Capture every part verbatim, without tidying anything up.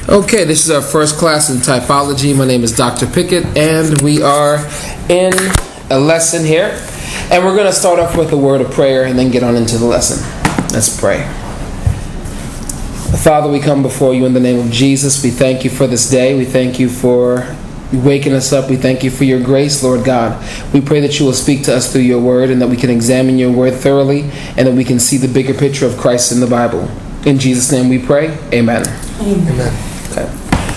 Okay, this is our first class in typology. My name is Doctor Pickett, and we are in a lesson here. And we're going to start off with a word of prayer and then get on into the lesson. Let's pray. Father, we come before you in the name of Jesus. We thank you for this day. We thank you for waking us up. We thank you for your grace, Lord God. We pray that you will speak to us through your word and that we can examine your word thoroughly and that we can see the bigger picture of Christ in the Bible. In Jesus' name we pray. Amen. Amen. Okay.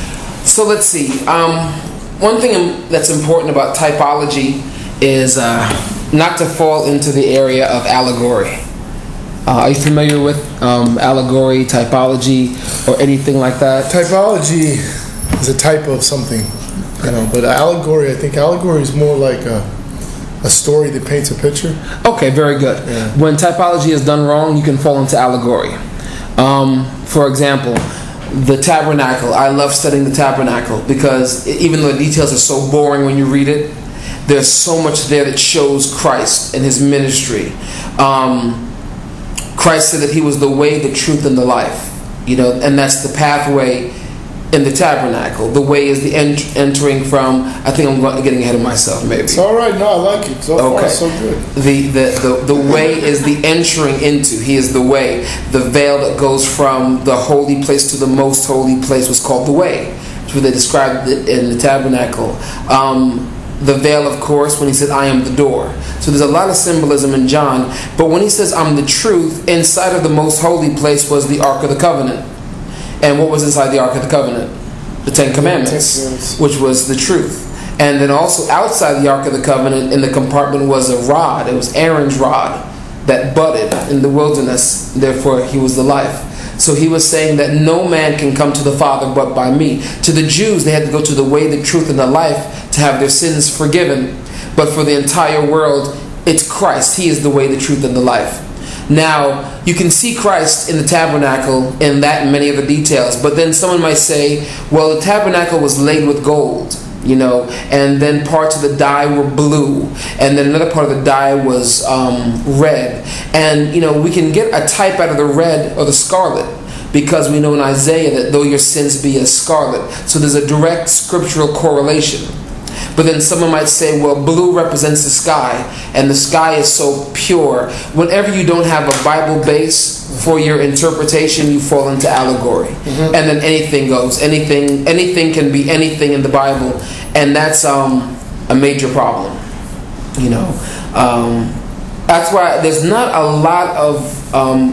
So let's see. Um, one thing that's important about typology is uh, not to fall into the area of allegory. Uh, are you familiar with um, allegory, typology, or anything like that? Typology is a type of something, you know. But allegory, I think allegory is more like a a story that paints a picture. Okay, very good. Yeah. When typology is done wrong, you can fall into allegory. Um, for example, the tabernacle. I love studying the tabernacle because even though the details are so boring when you read it, there's so much there that shows Christ and his ministry. Um, Christ said that he was the way, the truth, and the life. You know, and that's the pathway in the tabernacle. The way is the ent- entering from. I think I'm getting ahead of myself. Maybe it's all right. No, I like it. So okay. far, so good. The, the the the way is the entering into. He is the way. The veil that goes from the holy place to the most holy place was called the way. That's what they described it in the tabernacle. Um, the veil, of course, when he said, "I am the door." So there's a lot of symbolism in John. But when he says, "I'm the truth," inside of the most holy place was the Ark of the Covenant. And what was inside the Ark of the Covenant? The Ten Commandments, which was the truth. And then also outside the Ark of the Covenant in the compartment was a rod. It was Aaron's rod that budded in the wilderness. Therefore, he was the life. So he was saying that no man can come to the Father but by me. To the Jews, they had to go to the way, the truth, and the life to have their sins forgiven. But for the entire world, it's Christ. He is the way, the truth, and the life. Now, you can see Christ in the tabernacle in that and many other details, but then someone might say, well, the tabernacle was laid with gold, you know, and then parts of the dye were blue, and then another part of the dye was um, red. And, you know, we can get a type out of the red or the scarlet, because we know in Isaiah that though your sins be as scarlet. So there's a direct scriptural correlation. But then someone might say, well, blue represents the sky, and the sky is so pure. Whenever you don't have a Bible base for your interpretation, you fall into allegory. Mm-hmm. And then anything goes. Anything anything can be anything in the Bible. And that's um, a major problem. You know, um, that's why there's not a lot of um,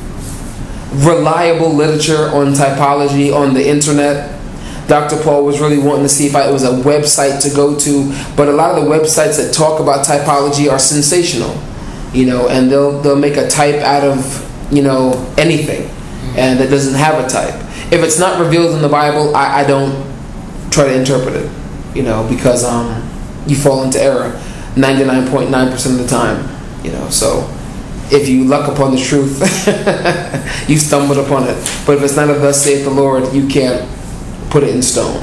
reliable literature on typology on the internet. Doctor Paul was really wanting to see if I, it was a website to go to, but a lot of the websites that talk about typology are sensational, you know, and they'll they'll make a type out of, you know, anything, and that doesn't have a type. If it's not revealed in the Bible, I, I don't try to interpret it, you know, because um you fall into error ninety-nine point nine percent of the time, you know. So if you luck upon the truth, you stumbled upon it. But if it's not of thus saith the Lord, you can't put it in stone.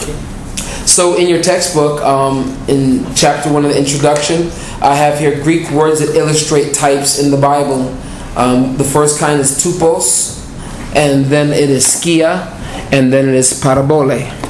So in your textbook, um, in chapter one of the introduction, I have here Greek words that illustrate types in the Bible. Um, the first kind is tupos, and then it is skia, and then it is parabole.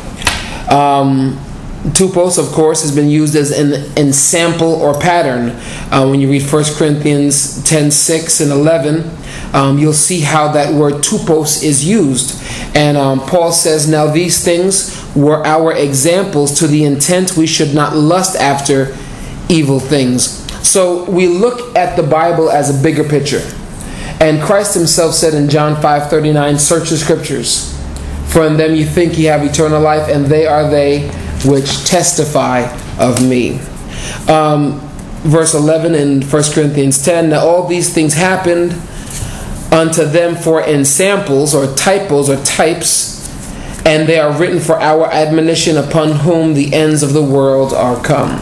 Um, tupos, of course, has been used as an ensample or pattern. Uh, when you read First Corinthians ten, six and eleven, um, you'll see how that word tupos is used. And um, Paul says, now these things were our examples to the intent we should not lust after evil things. So we look at the Bible as a bigger picture. And Christ himself said in John five thirty-nine, search the scriptures, for in them you think ye have eternal life, and they are they which testify of me. Um, verse eleven in First Corinthians ten, now all these things happened unto them for ensamples or typos or types, and they are written for our admonition, upon whom the ends of the world are come.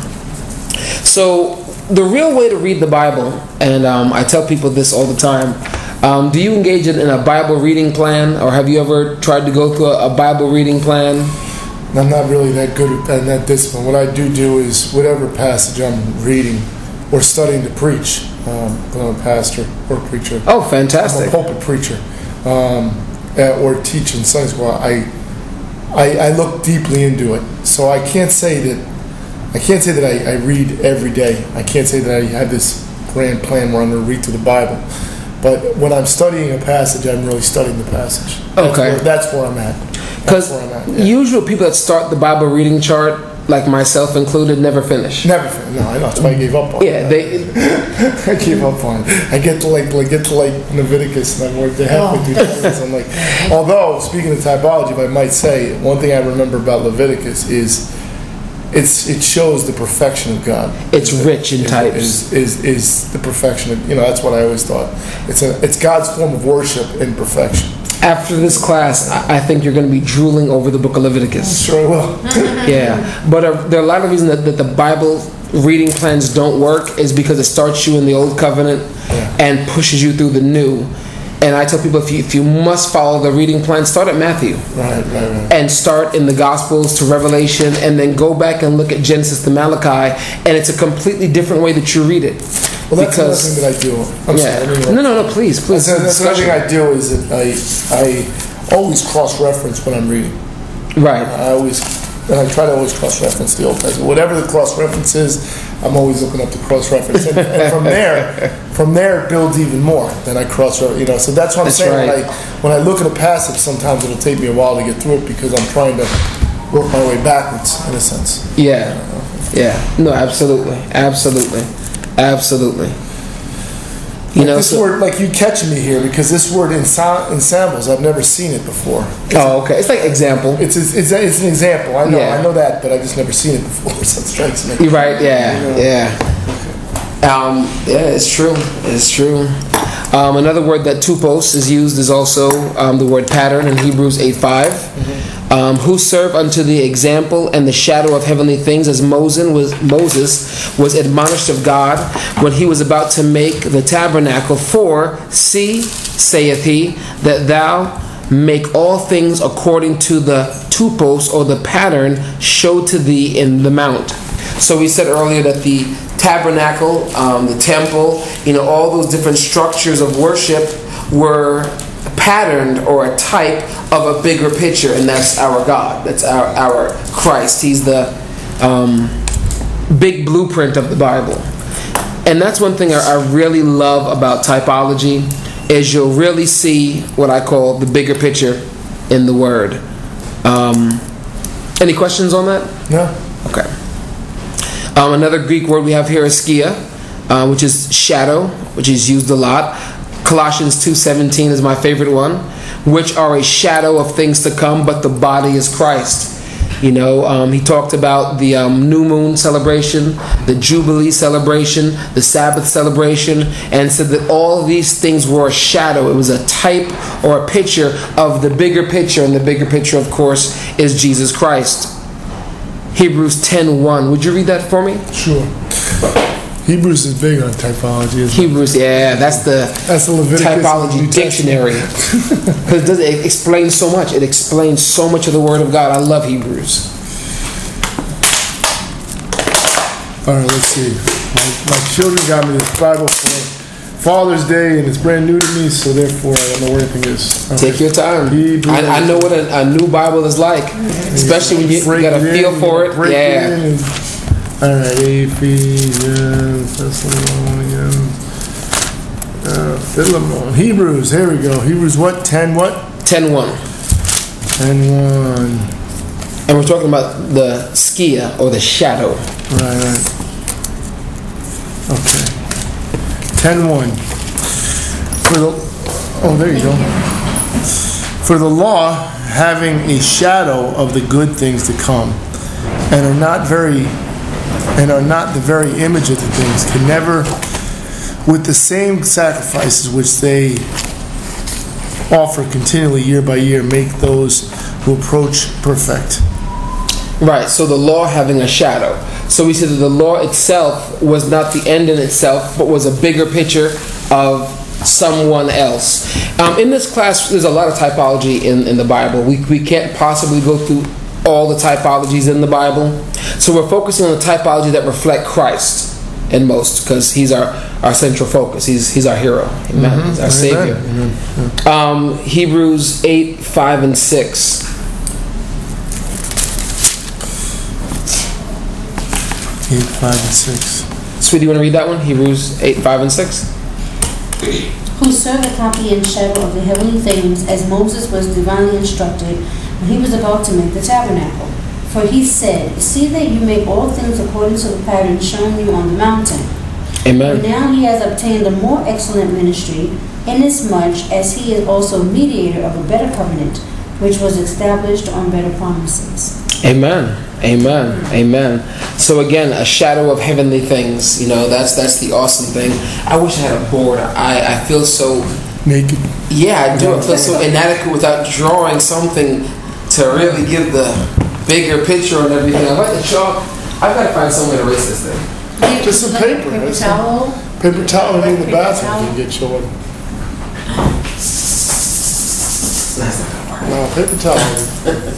So the real way to read the Bible, and um, I tell people this all the time, um, do you engage in, in a Bible reading plan, or have you ever tried to go through a, a Bible reading plan? I'm not really that good at that discipline. What I do do is whatever passage I'm reading or studying to preach. Um, I'm a pastor or preacher. Oh, fantastic! I'm a pulpit preacher, um, or teach in Sunday school. I I, I look deeply into it. So I can't say that I can't say that I, I read every day. I can't say that I have this grand plan where I'm going to read through the Bible. But when I'm studying a passage, I'm really studying the passage. That's Okay. Where, that's where I'm at. Because yeah. usually people that start the Bible reading chart, like myself included, never finish. Never finish. No, I know. That's why I gave up on yeah, it. they. I gave up on it. I get to like, like get to like Leviticus, and I'm like the halfway through Genesis. I'm like, although speaking of typology, if I might say, one thing I remember about Leviticus is it's it shows the perfection of God. It's rich in types. Is, is is the perfection of, you know, that's what I always thought. It's a it's God's form of worship in perfection. After this class, I I think you're going to be drooling over the book of Leviticus. Sure I will. Yeah, but uh, there are a lot of reasons that, that the Bible reading plans don't work is because it starts you in the Old Covenant Yeah. and pushes you through the New. And I tell people, if you, if you must follow the reading plan, start at Matthew. Right, right, right. And start in the Gospels to Revelation, and then go back and look at Genesis to Malachi, and it's a completely different way that you read it. Well, that's because, another thing that I do. I'm yeah. sorry. I mean, No, no, no, please, please. That's, that's another thing I do is that I I always cross-reference when I'm reading. Right. I always, and I try to always cross-reference the Old Testament. Whatever the cross-reference is, I'm always looking up the cross-reference, and, and from there, from there it builds even more. Then I cross-reference, you know. So that's what I'm That's saying. right. When I when I look at a passage, sometimes it'll take me a while to get through it because I'm trying to work my way backwards in a sense. Yeah. Yeah. No, absolutely, absolutely, absolutely. You Like know, this so, word, like you catching me here, because this word ensa- ensembles, I've never seen it before. oh, okay. It's like example. It's it's, it's, it's an example. I know Yeah. I know that, but I've just never seen it before. So it strikes me. You're right. Yeah. Yeah. Um, yeah, it's true. It's true. Um, another word that tupos is used is also um, the word pattern in Hebrews eight five. Mm-hmm. Um, who serve unto the example and the shadow of heavenly things, as Moses was, Moses was admonished of God when he was about to make the tabernacle. For, see, saith he, that thou make all things according to the tupos, or the pattern, showed to thee in the mount. So we said earlier that the tabernacle, um, the temple, you know, all those different structures of worship were patterned or a type of a bigger picture, and that's our God. That's our, our Christ. He's the um, big blueprint of the Bible. And that's one thing I, I really love about typology, is you'll really see what I call the bigger picture in the Word. Um, any questions on that? No. Okay. Um, another Greek word we have here is skia, uh, which is shadow, which is used a lot. Colossians two seventeen is my favorite one, which are a shadow of things to come, but the body is Christ. You know, um, he talked about the um, new moon celebration, the Jubilee celebration, the Sabbath celebration, and said that all of these things were a shadow. It was a type or a picture of the bigger picture, and the bigger picture, of course, is Jesus Christ. Hebrews ten one. Would you read that for me? Sure. Hebrews is big on typology, isn't it? Hebrews, yeah, that's the That's the Leviticus typology New dictionary. Because it, does- it explains so much. It explains so much of the Word of God. I love Hebrews. All right, let's see. My, my children got me this Bible for Father's Day, and it's brand new to me, so therefore I don't know where anything is. Okay. Take your time. Hebrews. I, I know what a, a new Bible is like, especially when you, you Break got a it feel in, for it. break Yeah. it in and- all right, Ephesians, Thessalonians, uh, Philemon, Hebrews. Here we go. Hebrews what? Ten what? ten one. Ten one. And we're talking about the skia, or the shadow. Right, right. Okay. Ten one. For the oh, there you go. For the law, having a shadow of the good things to come, and are not very, and are not the very image of the things, can never, with the same sacrifices which they offer continually year by year, make those who approach perfect. Right, so the law having a shadow. So we said that the law itself was not the end in itself, but was a bigger picture of someone else. Um, in this class, there's a lot of typology in, in the Bible. We, we can't possibly go through all the typologies in the Bible. So we're focusing on the typology that reflect Christ in most, because he's our, our central focus. He's he's our hero. Amen. Mm-hmm. He's our Savior. Amen. Um, Hebrews eight, five, and six. eight, five, and six. Sweetie, you want to read that one? Hebrews eight, five, and six? Who serve a copy and shadow of the heavenly things, as Moses was divinely instructed when he was about to make the tabernacle. For he said, see that you make all things according to the pattern shown you on the mountain. Amen. And now he has obtained a more excellent ministry, inasmuch as he is also mediator of a better covenant, which was established on better promises. Amen. Amen. Amen. So again, a shadow of heavenly things. You know, that's that's the awesome thing. I wish I had a board. I, I feel so naked. Yeah, I do. I feel so inadequate without drawing something to really give the bigger picture and everything. I'd like to chalk. I've got to find some way to erase this thing. Just some paper. Paper right? towel. Paper towel in the Paper bathroom towel. can get short. That's not gonna work. No, paper towel.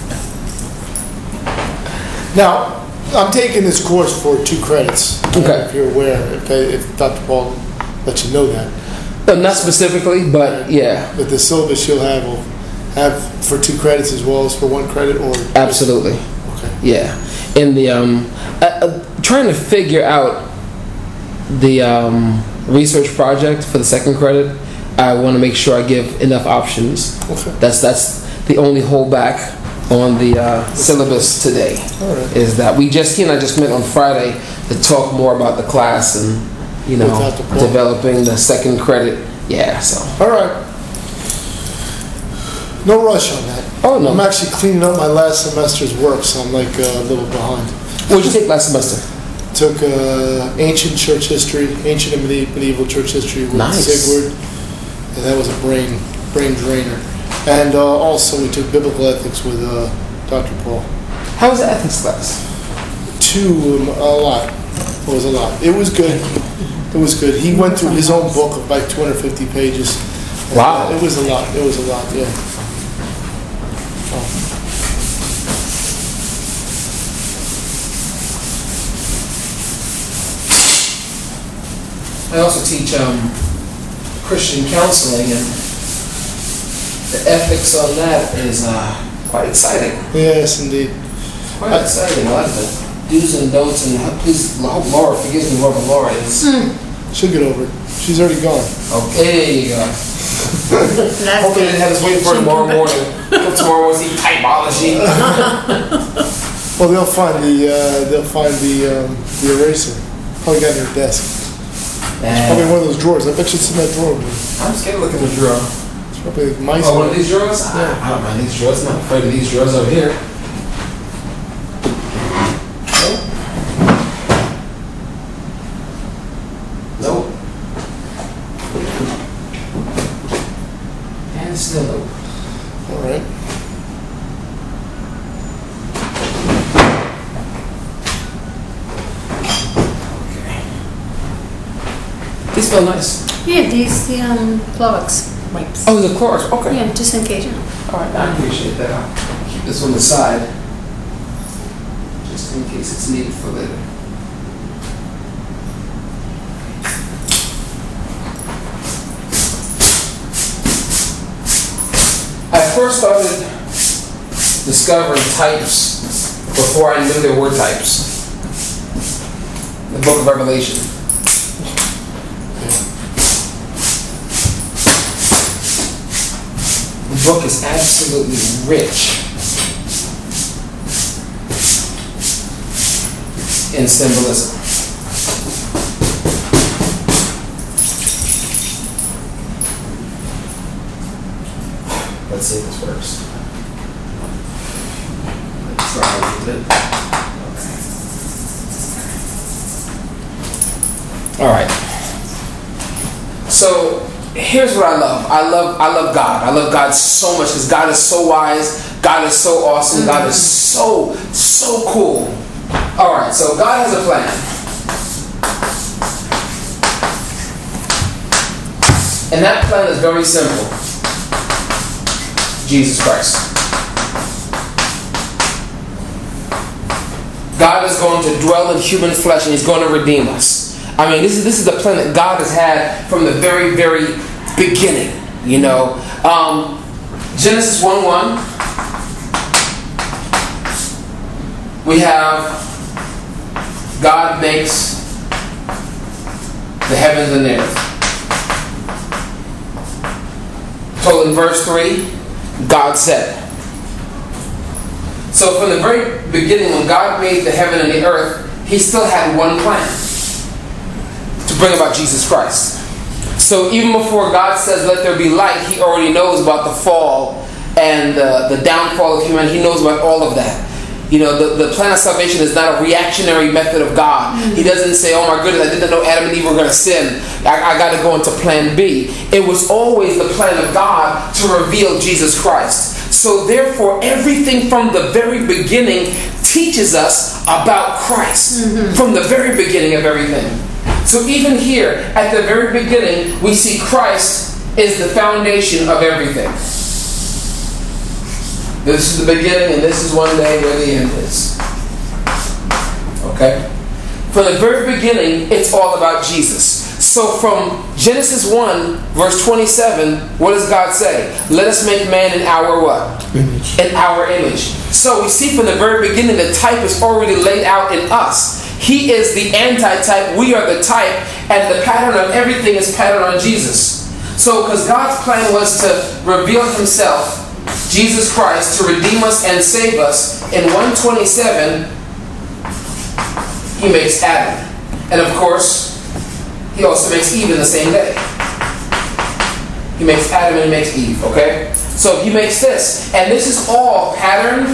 Now, I'm taking this course for two credits. I don't know Okay. If you're aware, if, they, if Doctor Paul let you know that. No, not specifically, but yeah, But the syllabus you'll have will have for two credits as well as for one credit, or absolutely. Okay. Yeah, in the um, uh, uh, trying to figure out the um, research project for the second credit. I want to make sure I give enough options. Okay. That's that's the only holdback on the uh, syllabus today. All right. Is that we just he and I just met on Friday to talk more about the class and you know With Doctor Paul. developing the second credit. Yeah, so All right. No rush on that. Oh, no. I'm actually cleaning up my last semester's work, so I'm like uh, a little behind. what did you take last semester? Took uh, ancient church history, ancient and medi- medieval church history with Nice. Sigward, and that was a brain brain drainer. And uh, also we took biblical ethics with uh, Doctor Paul. How was the ethics class? Two, um, a lot. It was a lot. It was good. It was good. He went through his own book of like two hundred fifty pages. And, Wow. uh, It was a lot. It was a lot, yeah. Oh. I also teach um, Christian counseling, and the ethics on that is uh, quite exciting. Yes, indeed. Quite exciting. A lot of the do's and don'ts, and please, I hope Laura forgives me, whoever Laura is. She'll get over it. She's already gone. Okay, there you go. Hopefully they didn't have us waiting for tomorrow morning. Till tomorrow morning, see typology. Well, they'll find the uh, they'll find the um, the eraser. Probably got in her desk. Probably And one of those drawers. I bet you it's in that drawer. Man. I'm scared to look in the drawer. It's probably like mice. Oh, one of these drawers? Ah, I don't mind these drawers. I'm not afraid of these drawers over here. Nope. Nope. And still nope. All right. Okay. These smell nice. Yeah, these the um Clorox wipes. Oh, the Clorox. Okay. Yeah, just in case. You know. All right, I appreciate that. I'll keep this on the side, just in case it's needed for later. I first started discovering types before I knew there were types. The Book of Revelation. The book is absolutely rich in symbolism. Let's see if this works. Let's try a little bit. Okay. All right. So here's what I love. I love I love God. I love God so much because God is so wise. God is so awesome. God is so so cool. All right. So God has a plan. And that plan is very simple. Jesus Christ. God is going to dwell in human flesh and He's going to redeem us. I mean, this is this is the plan that God has had from the very, very beginning. You know, um, Genesis one one. We have God makes the heavens and the earth. So in verse three, God said. So from the very beginning, when God made the heaven and the earth, He still had one plan: to bring about Jesus Christ. So even before God says, "Let there be light," He already knows about the fall and uh, the downfall of humanity. He knows about all of that. You know, the, the plan of salvation is not a reactionary method of God. He doesn't say, "Oh my goodness, I didn't know Adam and Eve were going to sin. I, I got to go into plan B." It was always the plan of God to reveal Jesus Christ. So therefore, everything from the very beginning teaches us about Christ. Mm-hmm. From the very beginning of everything. So even here, at the very beginning, we see Christ is the foundation of everything. This is the beginning, and this is one day where the end is. Okay? From the very beginning, it's all about Jesus. So from Genesis one, verse twenty-seven, what does God say? Let us make man in our what? Image. In our image. So we see from the very beginning, the type is already laid out in us. He is the anti-type, we are the type, and the pattern of everything is patterned on Jesus. So because God's plan was to reveal Himself, Jesus Christ, to redeem us and save us, in one twenty-seven, He makes Adam. And of course, He also makes Eve in the same day. He makes Adam and He makes Eve, okay? So He makes this. And this is all patterned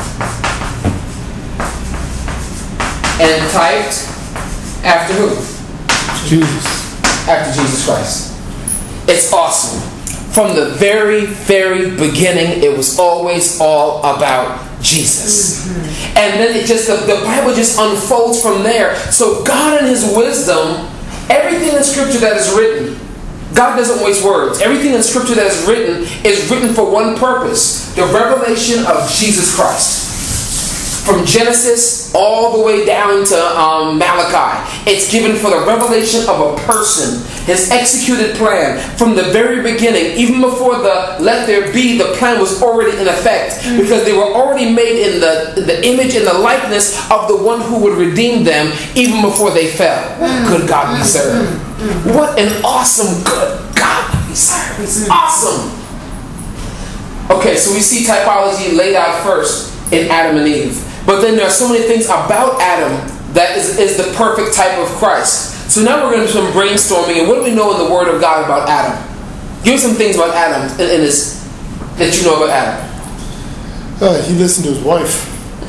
and typed after who? Jesus. After Jesus Christ. It's awesome. From the very, very beginning, it was always all about Jesus. Mm-hmm. And then it just, the, the Bible just unfolds from there. So God in His wisdom, everything in Scripture that is written, God doesn't waste words. Everything in Scripture that is written is written for one purpose: the revelation of Jesus Christ. From Genesis all the way down to um, Malachi, it's given for the revelation of a person, His executed plan. From the very beginning, even before the let there be, the plan was already in effect, because they were already made in the, the image and the likeness of the one who would redeem them even before they fell. Good God we serve. What an awesome good God we serve. It's awesome. Okay, so we see typology laid out first in Adam and Eve. But then there are so many things about Adam that is, is the perfect type of Christ. So now we're going to do some brainstorming. And what do we know in the Word of God about Adam? Give me some things about Adam in, in his, that you know about Adam. Uh, he listened to his wife.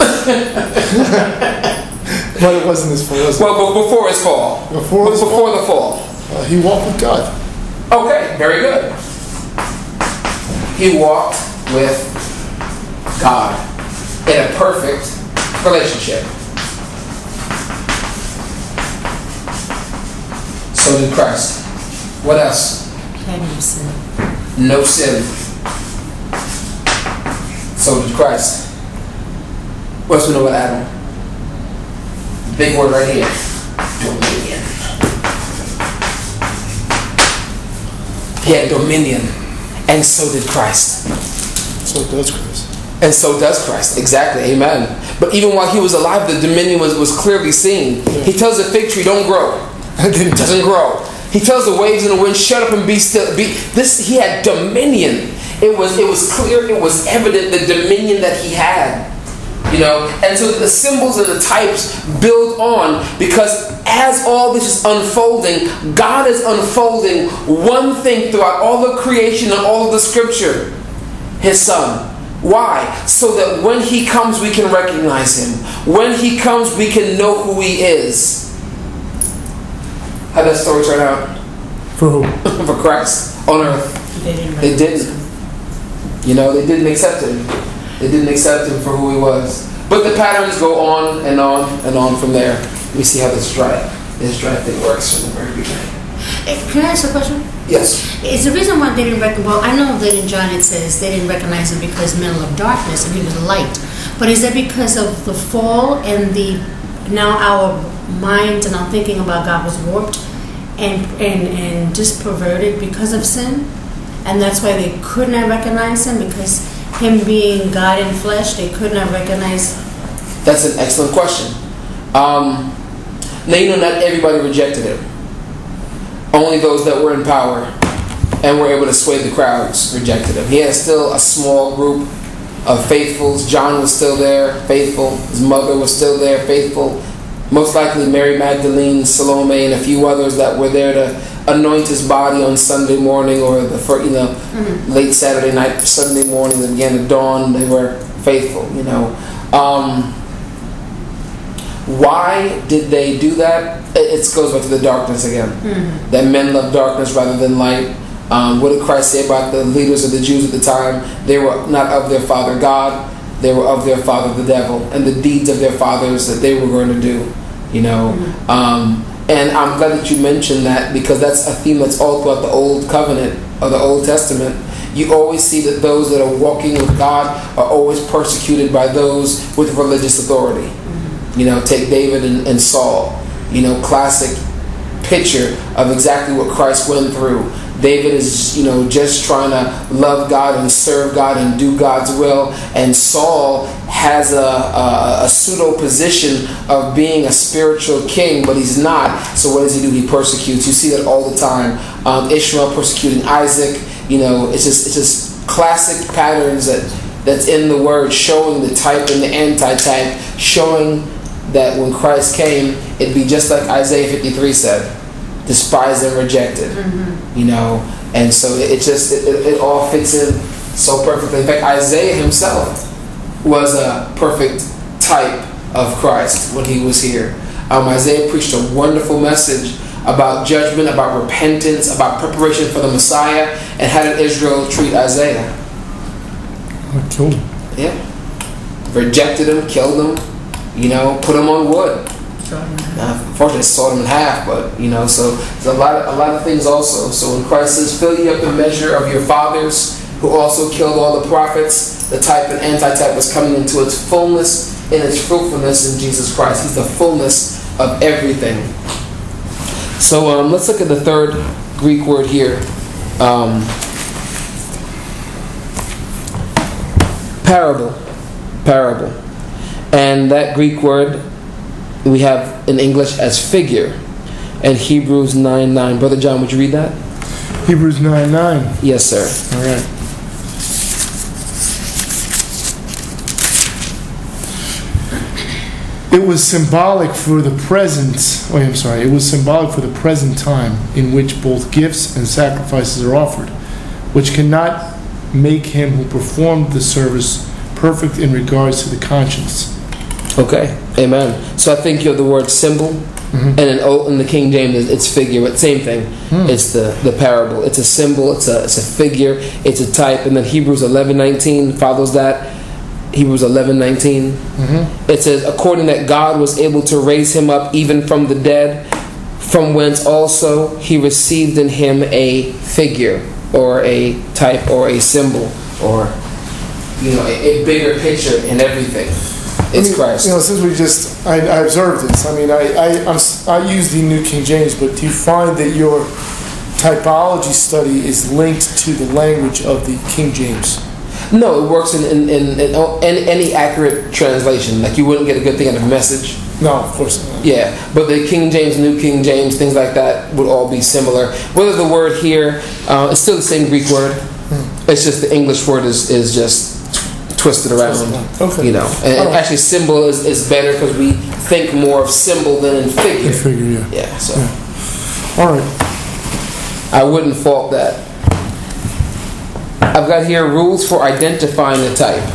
But it wasn't his fault. Well, but before his fall. Before, his before fall. the fall. Uh, he walked with God. Okay, very good. He walked with God in a perfect relationship. So did Christ. What else? He had no sin. No sin. So did Christ. What else we know about Adam? Big word right here. Dominion. He had dominion. And so did Christ. So does Christ. And so does Christ. Exactly. Amen. But even while He was alive, the dominion was, was clearly seen. Yeah. He tells the fig tree, don't grow. It doesn't grow. He tells the waves and the wind, shut up and be still. Be, this, he had dominion. It was, it was clear, it was evident the dominion that He had. You know, and so the symbols and the types build on, because as all this is unfolding, God is unfolding one thing throughout all the creation and all of the Scripture: His Son. Why? So that when He comes, we can recognize Him. When He comes, we can know who He is. How'd that story turn out? For who? For Christ on earth. They didn't. They didn't. You know, they didn't accept Him. They didn't accept Him for who He was. But the patterns go on and on and on from there. We see how this drive, this drive thing works from the very beginning. Can I ask a question? Yes. Is the reason why they didn't recognize, well, I know that in John it says they didn't recognize Him because men love darkness and He was light. But is that because of the fall and the, now our minds and our thinking about God was warped and, and, and just perverted because of sin? And that's why they could not recognize Him, because Him being God in flesh, they could not recognize. That's an excellent question. Um, Now, you know, not everybody rejected him. Only those that were in power and were able to sway the crowds rejected him. He had still a small group of faithfuls. John was still there, faithful. His mother was still there, faithful. Most likely Mary Magdalene, Salome, and a few others that were there to anoint his body on Sunday morning, or the first, you know, mm-hmm. late Saturday night, Sunday morning, and again at dawn. They were faithful, you know. Um, why did they do that? It, it goes back to the darkness again. Mm-hmm. That men love darkness rather than light. Um, what did Christ say about the leaders of the Jews at the time? They were not of their father God. They were of their father the devil, and the deeds of their fathers that they were going to do. You know, mm-hmm. um, and I'm glad that you mentioned that, because that's a theme that's all throughout the Old Covenant or the Old Testament. You always see that those that are walking with God are always persecuted by those with religious authority. Mm-hmm. You know, take David and, and Saul. You know, classic picture of exactly what Christ went through. David is, you know, just trying to love God and serve God and do God's will. And Saul has a, a, a pseudo position of being a spiritual king, but he's not. So what does he do? He persecutes. You see that all the time. Um, Ishmael persecuting Isaac. You know, it's just it's just classic patterns that that's in the Word, showing the type and the anti-type, showing that when Christ came, it'd be just like Isaiah fifty-three said. Despised and rejected, mm-hmm. you know, and so it, it just it, it all fits in so perfectly. In fact, Isaiah himself was a perfect type of Christ when he was here. Um, Isaiah preached a wonderful message about judgment, about repentance, about preparation for the Messiah, and how did Israel treat Isaiah? Killed him. Yeah, rejected him, killed him, you know, put him on wood. Now, unfortunately, sawed him in half, but you know, so there's a lot, of, a lot of things also. So when Christ says, "Fill ye up the measure of your fathers, who also killed all the prophets," the type and anti-type was coming into its fullness and its fruitfulness in Jesus Christ. He's the fullness of everything. So um, let's look at the third Greek word here, um, parable, parable, and that Greek word we have in English as figure, and Hebrews nine nine. Brother John, would you read that? Hebrews nine nine. Yes, sir. All right. It was symbolic for the present. Oh, I'm sorry. It was symbolic for the present time in which both gifts and sacrifices are offered, which cannot make him who performed the service perfect in regards to the conscience. Okay, amen. So I think you have the word symbol, mm-hmm. and in, in the King James it's figure, but same thing. Mm. It's the, the parable. It's a symbol. It's a it's a figure. It's a type. And then Hebrews eleven nineteen follows that. Hebrews eleven nineteen. Mm-hmm. It says, according that God was able to raise him up even from the dead, from whence also he received in him a figure or a type or a symbol or you know a, a bigger picture in everything. It's I mean, Christ. You know, since we just, I, I observed this. I mean, I I, I'm, I use the New King James, but do you find that your typology study is linked to the language of the King James? No, it works in in, in, in any, any accurate translation. Like you wouldn't get a good thing out of a Message. No, of course not. Yeah, but the King James, New King James, things like that would all be similar. Whether the word here, uh, it's still the same Greek word. Hmm. It's just the English word is, is just twisted around. Okay. You know, and right. Actually, symbol is, is better because we think more of symbol than in figure. In figure, yeah. Yeah. So. Yeah. All right. I wouldn't fault that. I've got here rules for identifying a type.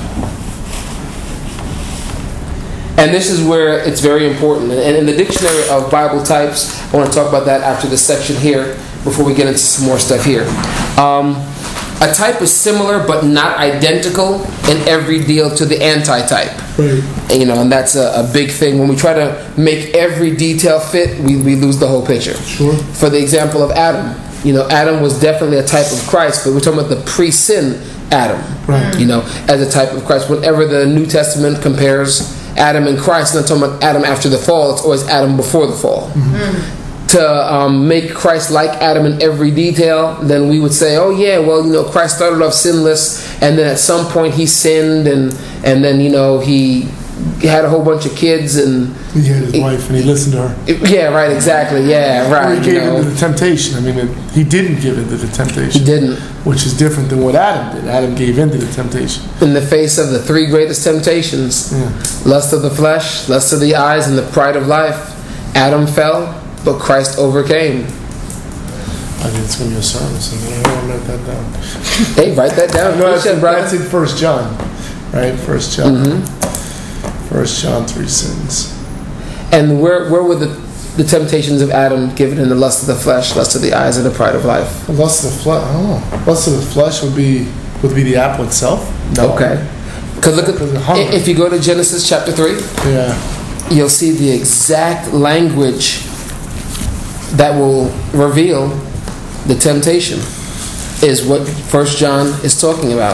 And this is where it's very important. And in the Dictionary of Bible Types, I want to talk about that after this section here, before we get into some more stuff here. Um, a type is similar but not identical in every deal to the anti-type. Right. And, you know, and that's a, a big thing. When we try to make every detail fit, we, we lose the whole picture. Sure. For the example of Adam. You know, Adam was definitely a type of Christ, but we're talking about the pre-sin Adam. Right. You know, as a type of Christ. Whenever the New Testament compares Adam and Christ, it's not talking about Adam after the fall, it's always Adam before the fall. Mm-hmm. To um, make Christ like Adam in every detail, then we would say, oh yeah, well, you know, Christ started off sinless, and then at some point he sinned, and and then, you know, he had a whole bunch of kids and he had his he, wife and he listened to her. Yeah, right, exactly. Yeah, right. Or he gave you know. in to the temptation. I mean, it, he didn't give in to the temptation. He didn't. Which is different than what Adam did. Adam gave in to the temptation. In the face of the three greatest temptations, yeah. lust of the flesh, lust of the eyes, and the pride of life, Adam fell, but Christ overcame. I think it's going to be a sermon, so I don't want to write that down. Hey, write that down. No, that's, in, that's in First John, right? First John. Mm-hmm. First John, three sins. And where where were the, the temptations of Adam given in the lust of the flesh, lust of the eyes, and the pride of life? The lust of the flesh, I don't know. Lust of the flesh would be would be the apple itself? No. Okay. Because look at, if you go to Genesis chapter three, yeah, you'll see the exact language that will reveal the temptation is what First John is talking about.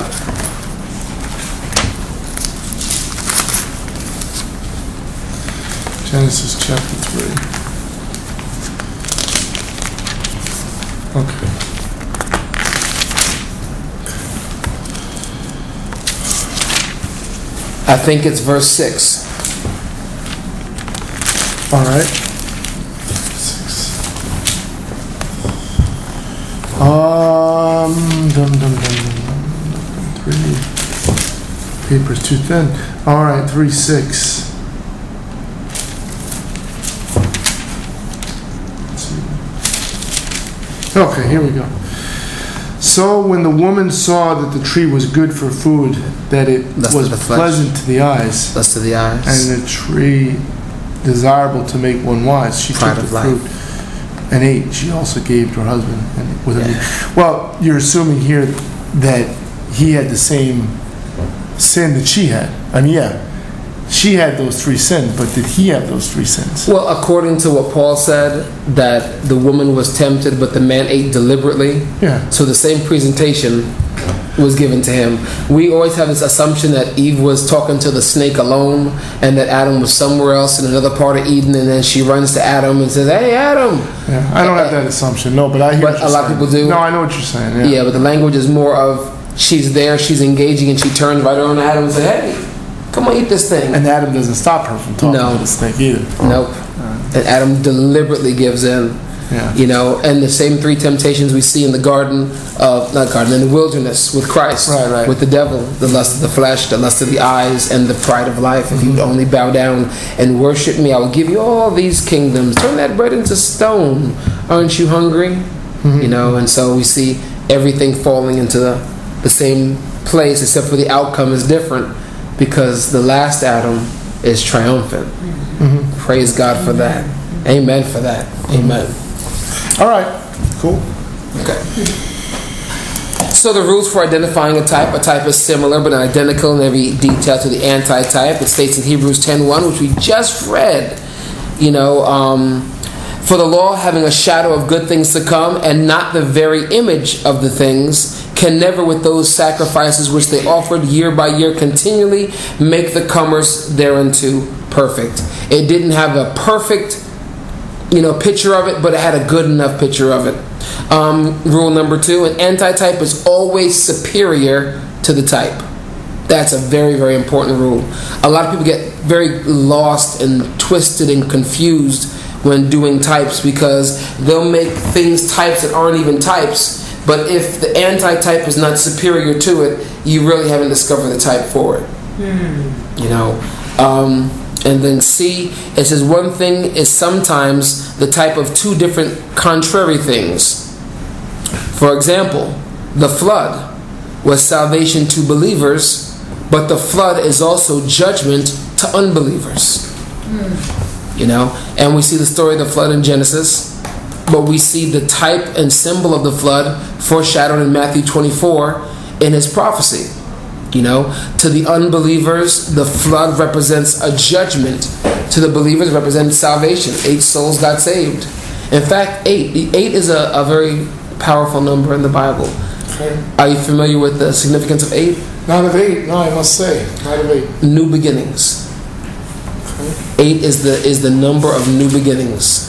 Genesis chapter three. Okay. I think it's verse six. All right. Um, dum, dum, dum, dum, three. Paper's too thin. All right, three six. Let's see. Okay, here we go. So when the woman saw that the tree was good for food, that it Lust was pleasant to the eyes, lust of the eyes, and the tree desirable to make one wise, she pride took of the life. fruit and ate. She also gave to her husband. And with Yeah. her. Well, you're assuming here that he had the same sin that she had. I mean, yeah, she had those three sins, but did he have those three sins? Well, according to what Paul said, that the woman was tempted, but the man ate deliberately. Yeah. So the same presentation was given to him. We always have this assumption that Eve was talking to the snake alone, and that Adam was somewhere else in another part of Eden, and then she runs to Adam and says, "Hey, Adam." Yeah, I don't have that assumption. No, but I hear. But what you're a lot of saying. people do. No, I know what you're saying. Yeah. Yeah, but the language is more of she's there, she's engaging, and she turns right around to Adam and says, "Hey, come on, eat this thing." And Adam doesn't stop her from talking No. to the snake either. Nope. And Adam deliberately gives in. Yeah. You know, and the same three temptations we see in the garden of, not garden, in the wilderness with Christ, Right, right. with the devil, the lust of the flesh, the lust of the eyes, and the pride of life. If you would only bow down and worship me, I will give you all these kingdoms. Turn that bread into stone. Aren't you hungry? Mm-hmm. You know, and so we see everything falling into the, the same place, except for the outcome is different, because the last Adam is triumphant. Mm-hmm. Praise God for that. Amen for that. Amen. All right. Cool. Okay. So the rules for identifying a type, a type is similar but not identical in every detail to the anti-type. It states in Hebrews ten one, which we just read, you know, um, for the law having a shadow of good things to come and not the very image of the things, can never with those sacrifices which they offered year by year continually make the comers thereunto perfect. It didn't have a perfect you know, picture of it, but it had a good enough picture of it. Um, rule number two, an anti-type is always superior to the type. That's a very, very important rule. A lot of people get very lost and twisted and confused when doing types, because they'll make things types that aren't even types, but if the anti-type is not superior to it, you really haven't discovered the type for it. Mm. You know, um, and then C, it says one thing is sometimes the type of two different contrary things. For example, the flood was salvation to believers, but the flood is also judgment to unbelievers. Mm. You know, and we see the story of the flood in Genesis, but we see the type and symbol of the flood foreshadowed in Matthew twenty-four in his prophecy. You know, to the unbelievers, the flood represents a judgment. To the believers, it represents salvation. Eight souls got saved. In fact, eight. Eight is a, a very powerful number in the Bible. Okay. Are you familiar with the significance of eight? Nine of eight. No, I must say, nine of eight. New beginnings. Okay. Eight is the is the number of new beginnings.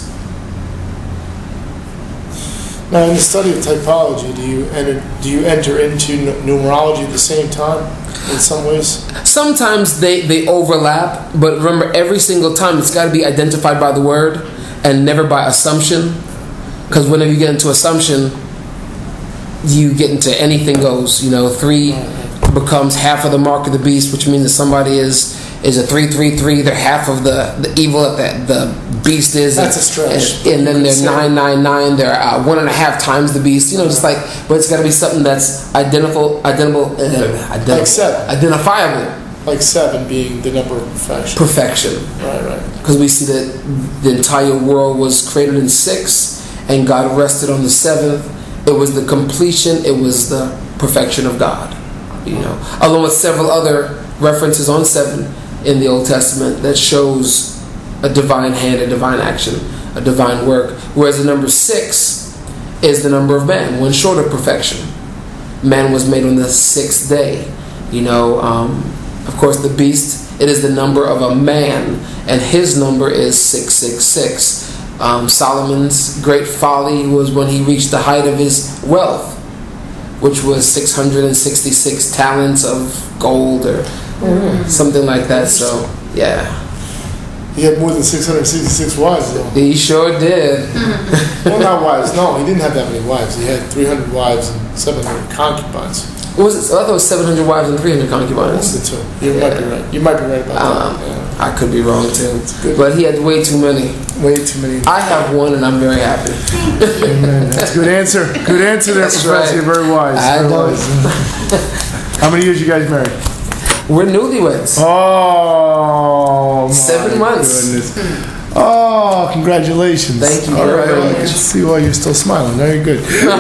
Now, in the study of typology, do you enter do you enter into numerology at the same time? in some ways? Sometimes they, they overlap, but remember, every single time it's got to be identified by the word and never by assumption. Because whenever you get into assumption, you get into anything goes. You know, three becomes half of the mark of the beast, which means that somebody is is a three three three. They're half of the, the evil that the beast is. That's a stretch. And, and then they're nine nine nine. They're uh, one and a half times the beast. You know, just like, but it's got to be something that's identical, identical, uh, identical like seven. identifiable. Like seven being the number of perfection. Perfection. Right, right. Because we see that the entire world was created in six, and God rested on the seventh. It was the completion. It was the perfection of God. You know, along with several other references on seven in the Old Testament that shows a divine hand, a divine action, a divine work. Whereas the number six is the number of man, one short of perfection. Man was made on the sixth day. You know, um, of course, the beast, it is the number of a man, and his number is six six six. Um, Solomon's great folly was when he reached the height of his wealth, which was six hundred sixty-six talents of gold or mm. something like that. So, yeah. He had more than six hundred sixty-six wives, though. He sure did. Well, not wives. No, he didn't have that many wives. He had three hundred wives and seven hundred concubines. What was it? I thought it was seven hundred wives and three hundred concubines. That's the two. You yeah. might be right. You might be right about um, that. Yeah. I could be wrong, too. But he had way too many. Way too many. I have one, and I'm very happy. Amen. That's a good answer. Good answer there, That's Professor. Right. You're very wise. I very know. wise. How many years you guys married? We're newlyweds. Oh, my Seven months. Goodness. Oh, congratulations. Thank you All very right, much. I can see why you're still smiling. Very good.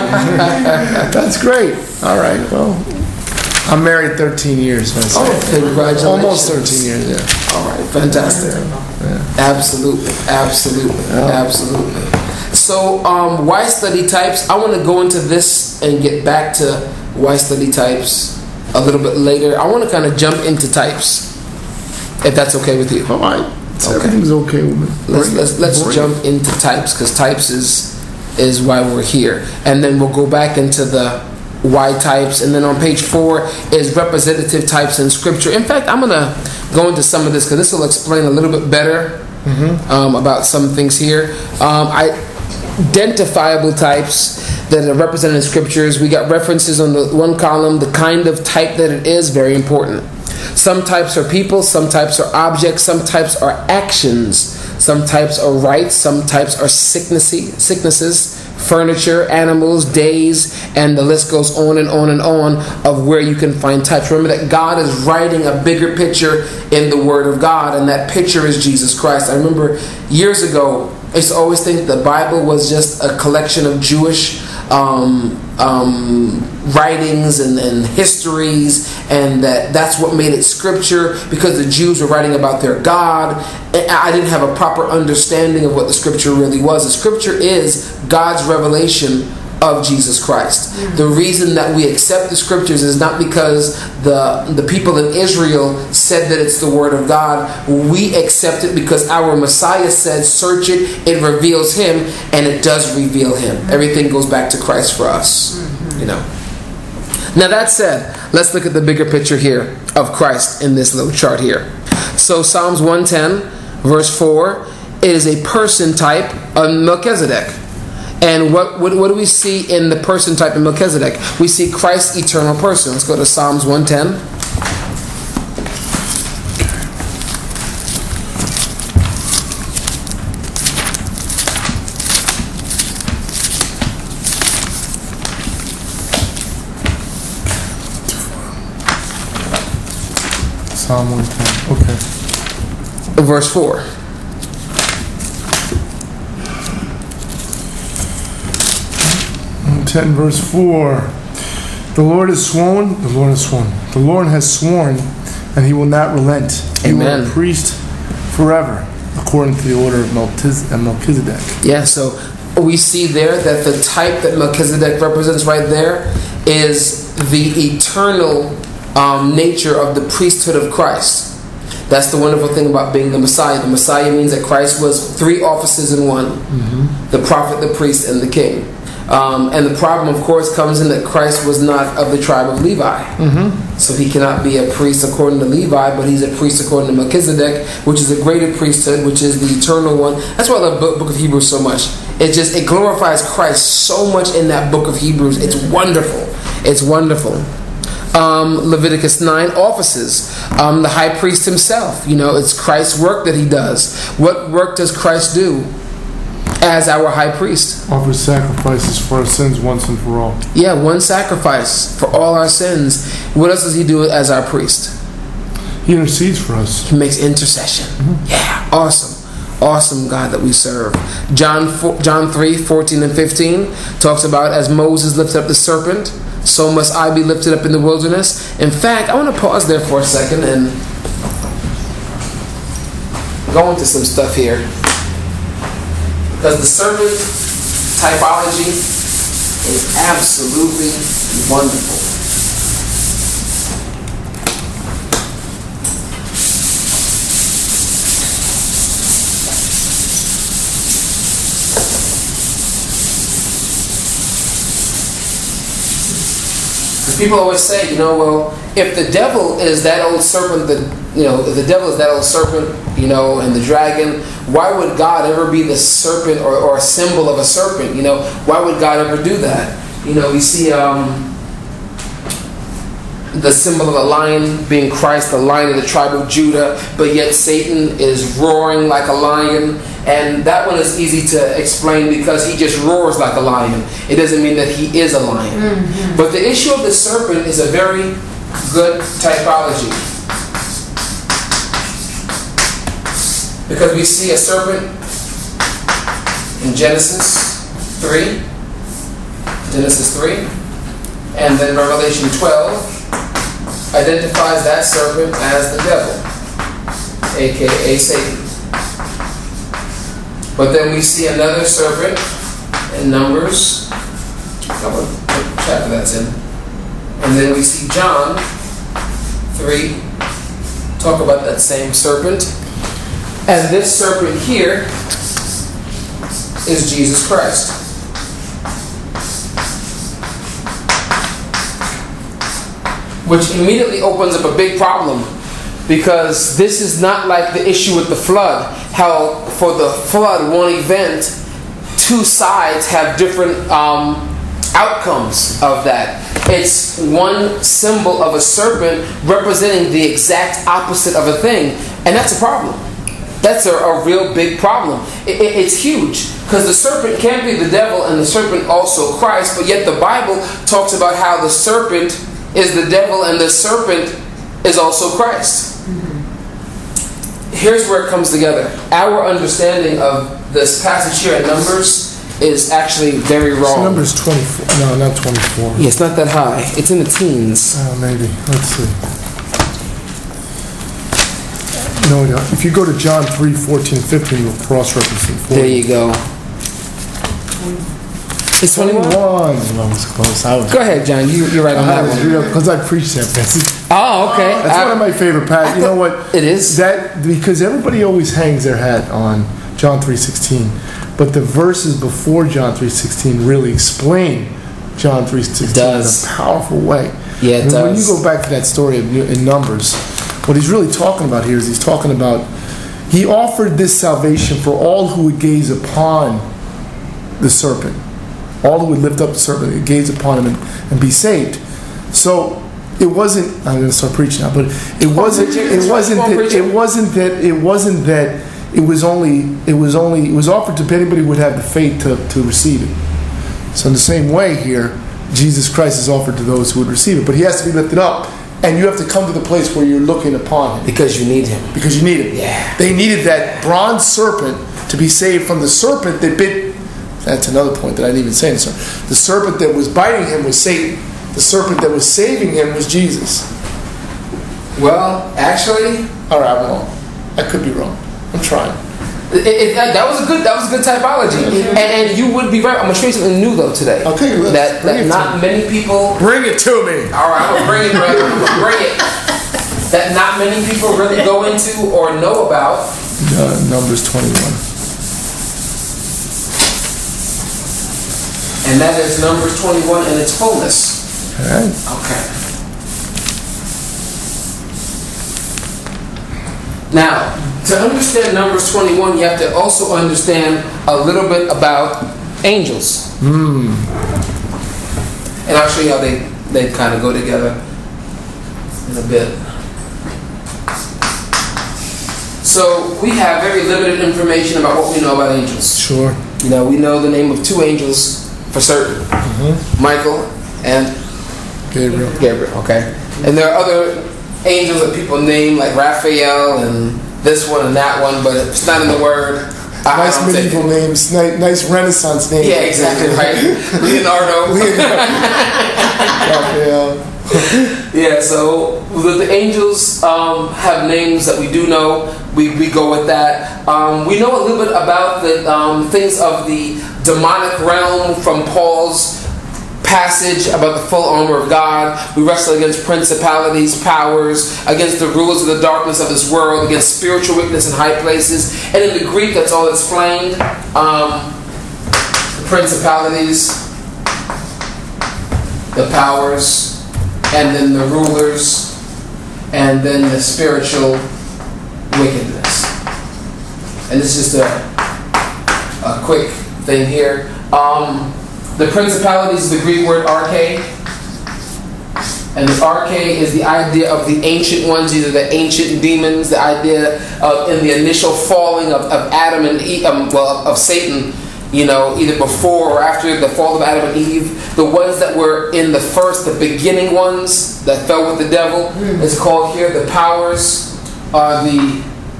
That's great. All right, well, I'm married thirteen years. Oh, congratulations. Almost thirteen years, yeah. All right, fantastic. Yeah. Absolutely, absolutely, yeah. absolutely. So, um, why study types? I want to go into this and get back to why study types a little bit later. I want to kind of jump into types, if that's okay with you. All right. So okay. Everything's okay with me. Let's let's, let's jump into types, because types is is why we're here, and then we'll go back into the why types, and then on page four is representative types in Scripture. In fact, I'm gonna go into some of this because this will explain a little bit better mm-hmm. um, about some things here. Um, identifiable types that are represented in Scriptures. We got references on the one column. The kind of type that it is, very important. Some types are people, some types are objects, some types are actions, some types are rights, some types are sicknessy, sicknesses, furniture, animals, days, and the list goes on and on and on of where you can find types. Remember that God is writing a bigger picture in the Word of God, and that picture is Jesus Christ. I remember years ago, I used to always think the Bible was just a collection of Jewish um, um, writings and, and histories, and that that's what made it Scripture, because the Jews were writing about their God. And I didn't have a proper understanding of what the Scripture really was. The Scripture is God's revelation of Jesus Christ. Mm-hmm. The reason that we accept the Scriptures is not because the the people in Israel said that it's the Word of God. We accept it because our Messiah said, search it, it reveals Him, and it does reveal Him. Mm-hmm. Everything goes back to Christ for us. Mm-hmm. You know. Now that said, let's look at the bigger picture here of Christ in this little chart here. So Psalms one ten, verse four, it is a person type of Melchizedek. And what, what what do we see in the person type of Melchizedek? We see Christ's eternal person. Let's go to Psalms one ten. Psalm one ten. Okay. Verse four. ten verse four. The Lord has sworn, the Lord has sworn, the Lord has sworn, and He will not relent. He Amen. will be priest forever, according to the order of Melchizedek. Yeah, so we see there that the type that Melchizedek represents right there is the eternal um, nature of the priesthood of Christ. That's the wonderful thing about being the Messiah. The Messiah means that Christ was three offices in one. Mm-hmm. The prophet, the priest, and the king. Um, and the problem, of course, comes in that Christ was not of the tribe of Levi. Mm-hmm. So he cannot be a priest according to Levi, but he's a priest according to Melchizedek, which is a greater priesthood, which is the eternal one. That's why I love the book of Hebrews so much. It just, it glorifies Christ so much in that book of Hebrews. It's wonderful. It's wonderful. Um, Leviticus nine, offices. Um, the high priest himself. You know, it's Christ's work that he does. What work does Christ do as our high priest? Offers sacrifices for our sins once and for all. Yeah, one sacrifice for all our sins. What else does he do as our priest? He intercedes for us. He makes intercession. Mm-hmm. Yeah, awesome. Awesome God that we serve. John four, John three, fourteen and fifteen talks about, as Moses lifted up the serpent, so must I be lifted up in the wilderness. In fact, I want to pause there for a second and go into some stuff here. Because the serpent typology is absolutely wonderful. People always say, you know, well, if the devil is that old serpent, that you know, if the devil is that old serpent, you know, and the dragon, why would God ever be the serpent or, or a symbol of a serpent? You know, why would God ever do that? You know, we see um, the symbol of a lion being Christ, the lion of the tribe of Judah, but yet Satan is roaring like a lion. And that one is easy to explain because he just roars like a lion. It doesn't mean that he is a lion. Mm-hmm. But the issue of the serpent is a very good typology. Because we see a serpent in Genesis three. Genesis three. And then Revelation twelve identifies that serpent as the devil, a k a. Satan. But then we see another serpent in Numbers, what chapter that's in. And then we see John three talk about that same serpent. And this serpent here is Jesus Christ. Which immediately opens up a big problem, because this is not like the issue with the flood. How for the flood, one event, two sides have different um, outcomes of that. It's one symbol of a serpent representing the exact opposite of a thing. And that's a problem. That's a, a real big problem. It, it, it's huge. Because the serpent can be the devil and the serpent also Christ. But yet the Bible talks about how the serpent is the devil and the serpent is also Christ. Here's where it comes together. Our understanding of this passage here in Numbers is actually very wrong. So Numbers twenty-four. No, not twenty-four. Yeah, it's not that high. It's in the teens. Oh, maybe. Let's see. No, no. If you go to John three, fourteen, fifteen, you'll cross-reference it. There you go. It's twenty-one. I was close. I was Go ahead, John. You, you're right on that one. Because I preached that passage. Oh, okay. That's I, one of my favorite passages. You know what? It is. That because everybody always hangs their hat on John three sixteen, but the verses before John three sixteen really explain John three sixteen in a powerful way. Yeah, it and does. When you go back to that story of, in Numbers, what he's really talking about here is he's talking about he offered this salvation for all who would gaze upon the serpent. All who would lift up the serpent and gaze upon him and, and be saved. So it wasn't. I'm going to start preaching now, but it wasn't. It wasn't. That, it wasn't that. It wasn't that. It was only. It was only. It was offered to anybody who would have the faith to, to receive it. So in the same way here, Jesus Christ is offered to those who would receive it, but he has to be lifted up, and you have to come to the place where you're looking upon him because you need him. Because you need him. Yeah. They needed that bronze serpent to be saved from the serpent that bit. That's another point that I didn't even say. The serpent that was biting him was Satan. The serpent that was saving him was Jesus. Well, actually, all right, I'm wrong. I could be wrong. I'm trying. It, it, that, that was a good. That was a good typology, okay. and, and you would be right. I'm gonna show you something new though today. Okay, let's that that not many people. Bring it to me. All right, I'm gonna bring it. Brother. Bring it. That not many people really go into or know about. Uh, Numbers twenty-one. And that is Numbers twenty-one in its fullness. All right. Okay. Now, to understand Numbers twenty-one, you have to also understand a little bit about angels. Mm. And I'll show you how they, they kind of go together in a bit. So, we have very limited information about what we know about angels. Sure. You know, we know the name of two angels for certain. Mm-hmm. Michael and Gabriel. Gabriel, okay. And there are other angels that people name, like Raphael and this one and that one, but if it's not in the Word, I Nice don't medieval take it. names, nice, nice Renaissance names. Yeah, exactly right. Leonardo. Raphael. Yeah, so the, the angels um, have names that we do know. We, we go with that. Um, we know a little bit about the um, things of the demonic realm from Paul's passage about the full armor of God. We wrestle against principalities, powers, against the rulers of the darkness of this world, against spiritual wickedness in high places. And in the Greek, that's all explained. Um, the principalities, the powers, and then the rulers, and then the spiritual wickedness. And this is just a, a quick thing here. Um, the principalities is the Greek word arche. And the arche is the idea of the ancient ones, these are the ancient demons, the idea of in the initial falling of, of Adam and Eve, um, well, of Satan, you know, either before or after the fall of Adam and Eve. The ones that were in the first, the beginning ones that fell with the devil, mm. is called here the powers, are the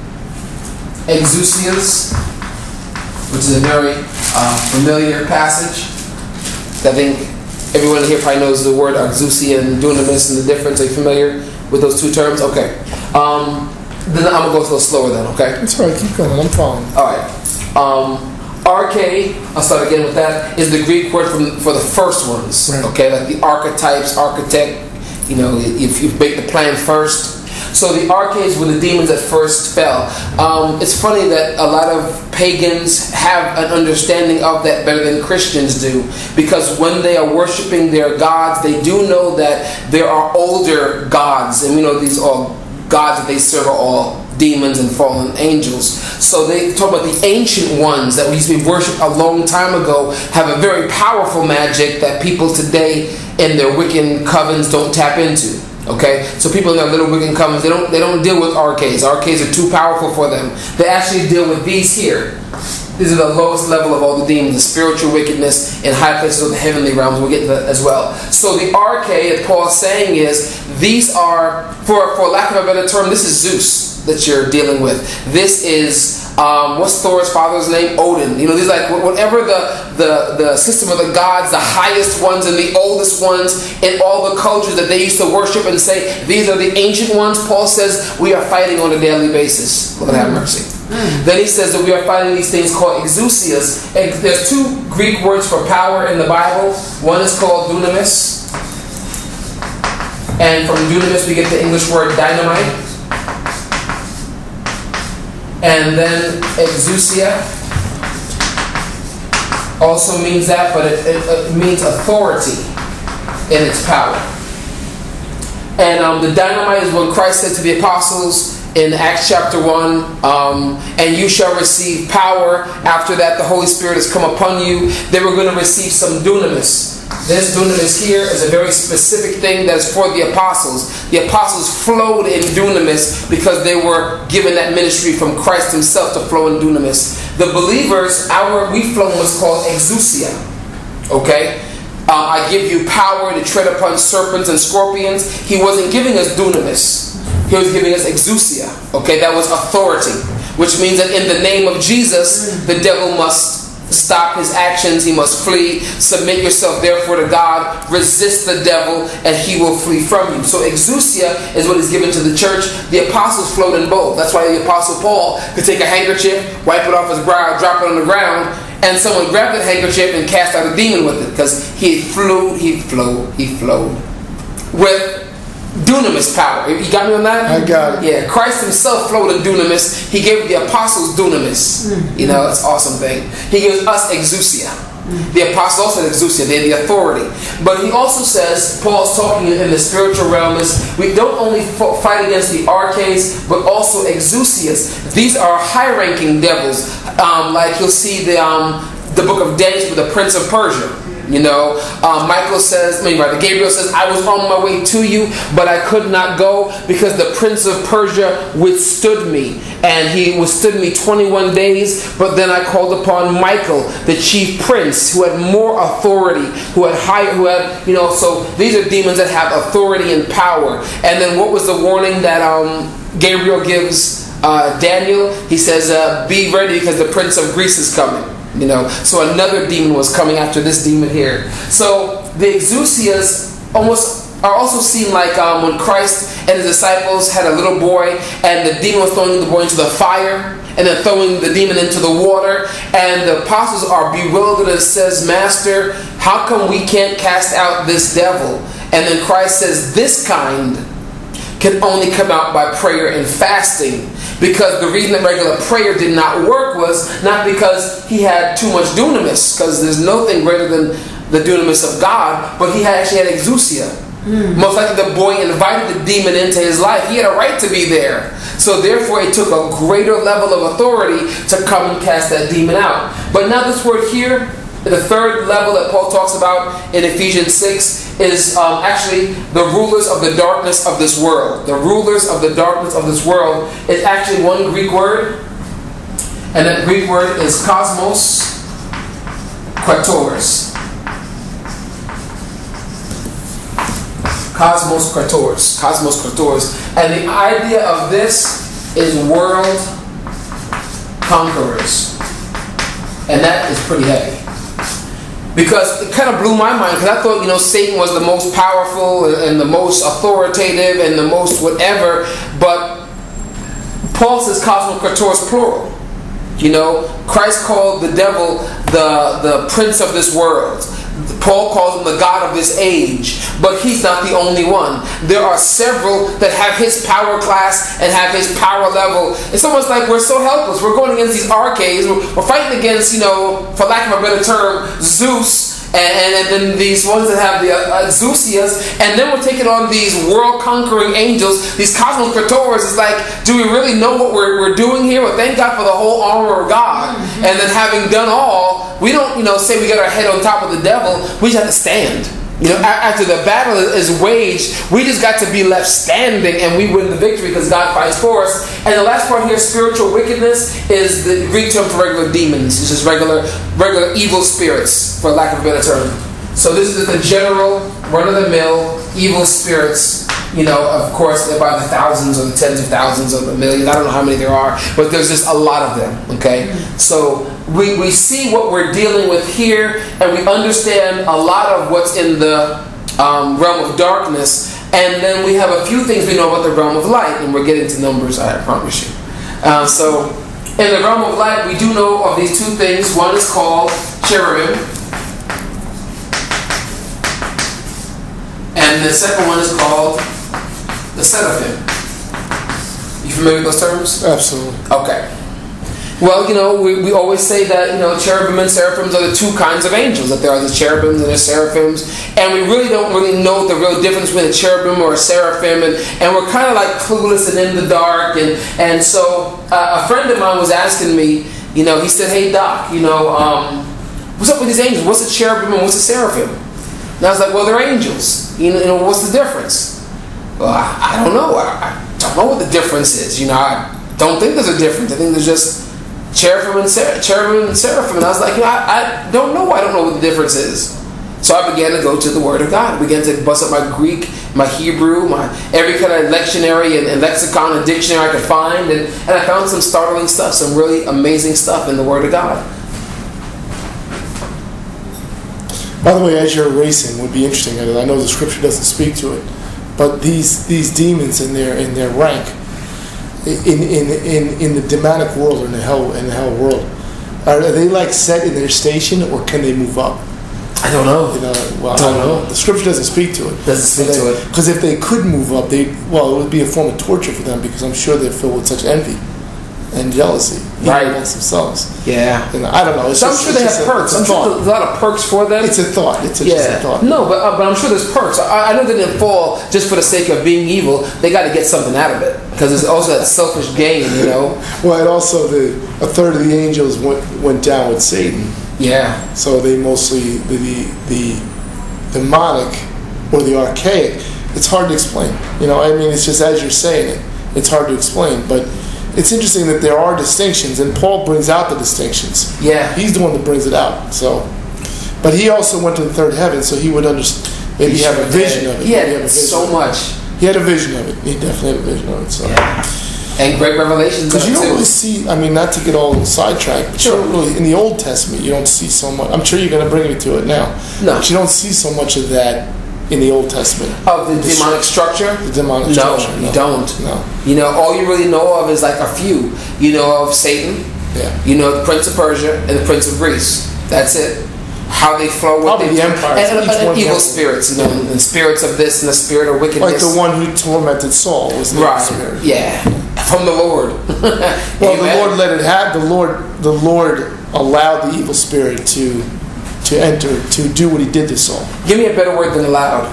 exousias, which is a very uh, familiar passage. I think everyone here probably knows the word exousia and dunamis and the difference. Are you familiar with those two terms? Okay. Um, then I'm going to go a little slower then, okay? That's all right, keep going, I'm following. Alright. Um, arche, I'll start again with that, is the Greek word from, for the first ones. Right. Okay, like the archetypes, architect, you know, if you make the plan first. So the arches were the demons that first fell. Um, it's funny that a lot of pagans have an understanding of that better than Christians do, because when they are worshiping their gods, they do know that there are older gods, and we know these all gods that they serve are all demons and fallen angels. So they talk about the ancient ones that we used to be worshipped a long time ago have a very powerful magic that people today in their Wiccan covens don't tap into. Okay, so people in their little Wiccan covens, they don't they don't deal with arches. Arches are too powerful for them. They actually deal with these here. These are the lowest level of all the demons, the spiritual wickedness in high places of the heavenly realms. We'll get to that as well. So the arche, that Paul's saying, is these are, for for lack of a better term, this is Zeus that you're dealing with. This is um, what's Thor's father's name? Odin. You know, these like whatever the, the the system of the gods, the highest ones and the oldest ones in all the cultures that they used to worship and say these are the ancient ones. Paul says we are fighting on a daily basis. Lord have mercy. Mm. Then he says that we are fighting these things called exousias. And there's two Greek words for power in the Bible. One is called dunamis, and from dunamis we get the English word dynamite. And then exousia also means that, but it, it, it means authority in its power. And um, the dynamite is when Christ said to the apostles in Acts chapter one, um, and you shall receive power. After that, the Holy Spirit has come upon you. They were going to receive some dunamis. This dunamis here is a very specific thing that is for the apostles. The apostles flowed in dunamis because they were given that ministry from Christ himself to flow in dunamis. The believers, our we flow in what's called exousia. Okay? Uh, I give you power to tread upon serpents and scorpions. He wasn't giving us dunamis. He was giving us exousia. Okay? That was authority. Which means that in the name of Jesus, the devil must stop his actions, he must flee. Submit yourself therefore to God, resist the devil, and he will flee from you. So exousia is what is given to the church. The apostles flowed in both. That's why the apostle Paul could take a handkerchief, wipe it off his brow, drop it on the ground, and someone grabbed that handkerchief and cast out a demon with it, because he flew, he flowed, he flowed with dunamis power. You got me on that? I got it. Yeah, Christ himself flowed in dunamis. He gave the apostles dunamis. Mm-hmm. You know, that's an awesome thing. He gives us exousia. The apostles also had exousia, they had the authority. But he also says, Paul's talking in the spiritual realm, is we don't only fight against the arches, but also exousias. These are high-ranking devils. Um, like you'll see the um, the book of Daniel with the Prince of Persia. You know, um, Michael says, I mean, right, Gabriel says, I was on my way to you, but I could not go because the Prince of Persia withstood me. And he withstood me twenty-one days, but then I called upon Michael, the chief prince, who had more authority, who had higher, who had, you know, so these are demons that have authority and power. And then what was the warning that um, Gabriel gives uh, Daniel? He says, uh, be ready because the Prince of Greece is coming. You know, so another demon was coming after this demon here. So the exousias almost are also seen like um, when Christ and his disciples had a little boy, and the demon was throwing the boy into the fire, and then throwing the demon into the water, and the apostles are bewildered and says, Master, how come we can't cast out this devil? And then Christ says, this kind can only come out by prayer and fasting. Because the reason that regular prayer did not work was not because he had too much dunamis, because there's nothing greater than the dunamis of God, but he had actually had exousia. Mm. Most likely the boy invited the demon into his life. He had a right to be there. So therefore it took a greater level of authority to come and cast that demon out. But now this word here, the third level that Paul talks about in Ephesians six, is um, actually the rulers of the darkness of this world. The rulers of the darkness of this world is actually one Greek word, and that Greek word is cosmos krators. Cosmos krators. Cosmos krators. And the idea of this is world conquerors. And that is pretty heavy. Because it kind of blew my mind, because I thought, you know, Satan was the most powerful and the most authoritative and the most whatever, but Paul says cosmos krators plural. You know, Christ called the devil the, the prince of this world. Paul calls him the God of this age, but he's not the only one. There are several that have his power class and have his power level. It's almost like we're so helpless. We're going against these archaics. We're fighting against, you know, for lack of a better term, Zeus, and, and then these ones that have the uh, exousias, and then we're taking on these world-conquering angels, these cosmos krators. It's like, do we really know what we're, we're doing here? Well, thank God for the whole armor of God. Mm-hmm. And then having done all, we don't, you know, say we got our head on top of the devil. We just have to stand. You know, after the battle is waged, we just got to be left standing, and we win the victory because God fights for us. And the last part here, spiritual wickedness, is the Greek term for regular demons. It's just regular, regular evil spirits, for lack of a better term. So this is the general, run-of-the-mill evil spirits. You know, of course, they're by the thousands or the tens of thousands or the millions. I don't know how many there are, but there's just a lot of them, okay? So we, we see what we're dealing with here, and we understand a lot of what's in the um, realm of darkness, and then we have a few things we know about the realm of light, and we're getting to numbers, I promise you. Uh, so in the realm of light, we do know of these two things. One is called cherubim, and the second one is called the seraphim. You familiar with those terms? Absolutely. Okay. Well, you know, we, we always say that, you know, cherubim and seraphims are the two kinds of angels. That there are the cherubims and the seraphims. And we really don't really know the real difference between a cherubim or a seraphim. And, and we're kind of like clueless and in the dark. And, and so uh, a friend of mine was asking me, you know, he said, hey, Doc, you know, um, what's up with these angels? What's a cherubim and what's a seraphim? And I was like, well, they're angels. You know, you know what's the difference? Well, I, I don't know. I, I don't know what the difference is. You know, I don't think there's a difference. I think there's just cherubim and, ser- cherubim and seraphim. And I was like, you know, I, I don't know. I don't know what the difference is. So I began to go to the Word of God. I began to bust up my Greek, my Hebrew, my every kind of lectionary and, and lexicon and dictionary I could find. And, and I found some startling stuff, some really amazing stuff in the Word of God. By the way, as you're erasing, would be interesting. I know the Scripture doesn't speak to it, but these these demons in their in their rank, in in in, in the demonic world or in the hell in the hell world, are they like set in their station, or can they move up? I don't know. You know, well, don't I don't know. know. The Scripture doesn't speak to it. Doesn't speak they, to it. Because if they could move up, they well, it would be a form of torture for them, because I'm sure they're filled with such envy and jealousy, even Right. amongst themselves. Yeah. And I don't know. It's So I'm just, sure it's they just have a- perks. it's a I'm sure thought. there's a lot of perks for them. It's a thought. It's a, just a Yeah. thought. No, but uh, but I'm sure there's perks. I, I know they didn't fall just for the sake of being evil. They got to get something out of it because it's also that selfish gain, you know. Well, and also the a third of the angels went went down with Satan, Yeah. so they mostly the the, the demonic or the archaic. It's hard to explain. You know, I mean, it's just as you're saying it, it's hard to explain. But it's interesting that there are distinctions, and Paul brings out the distinctions. Yeah. He's the one that brings it out. So, but he also went to the third heaven, so he would understand. Maybe He have a sure vision did. of it. He Maybe had have a vision so of it. much. He had a vision of it. He definitely had a vision of it. So. Yeah. And great revelations of Because it you don't too. really see, I mean, not to get all sidetracked, but Sure. you don't really, in the Old Testament, you don't see so much. I'm sure you're going to bring me to it now. No. But you don't see so much of that in the Old Testament. Of the demonic structure? The demonic No, structure. you don't. No. You know, all you really know of is like a few. You know of Satan, Yeah. you know the Prince of Persia, and the Prince of Greece. That's it. How they flow, what Probably they the do. empires, And, and, each and one evil has- spirits, you know, and spirits of this and the spirit of wickedness. Like the one who tormented Saul was the Right. spirit. Yeah. From the Lord. Well, the Lord let it happen. The Lord, the Lord allowed the evil spirit to to enter, to do what he did to Saul. Give me a better word than allowed.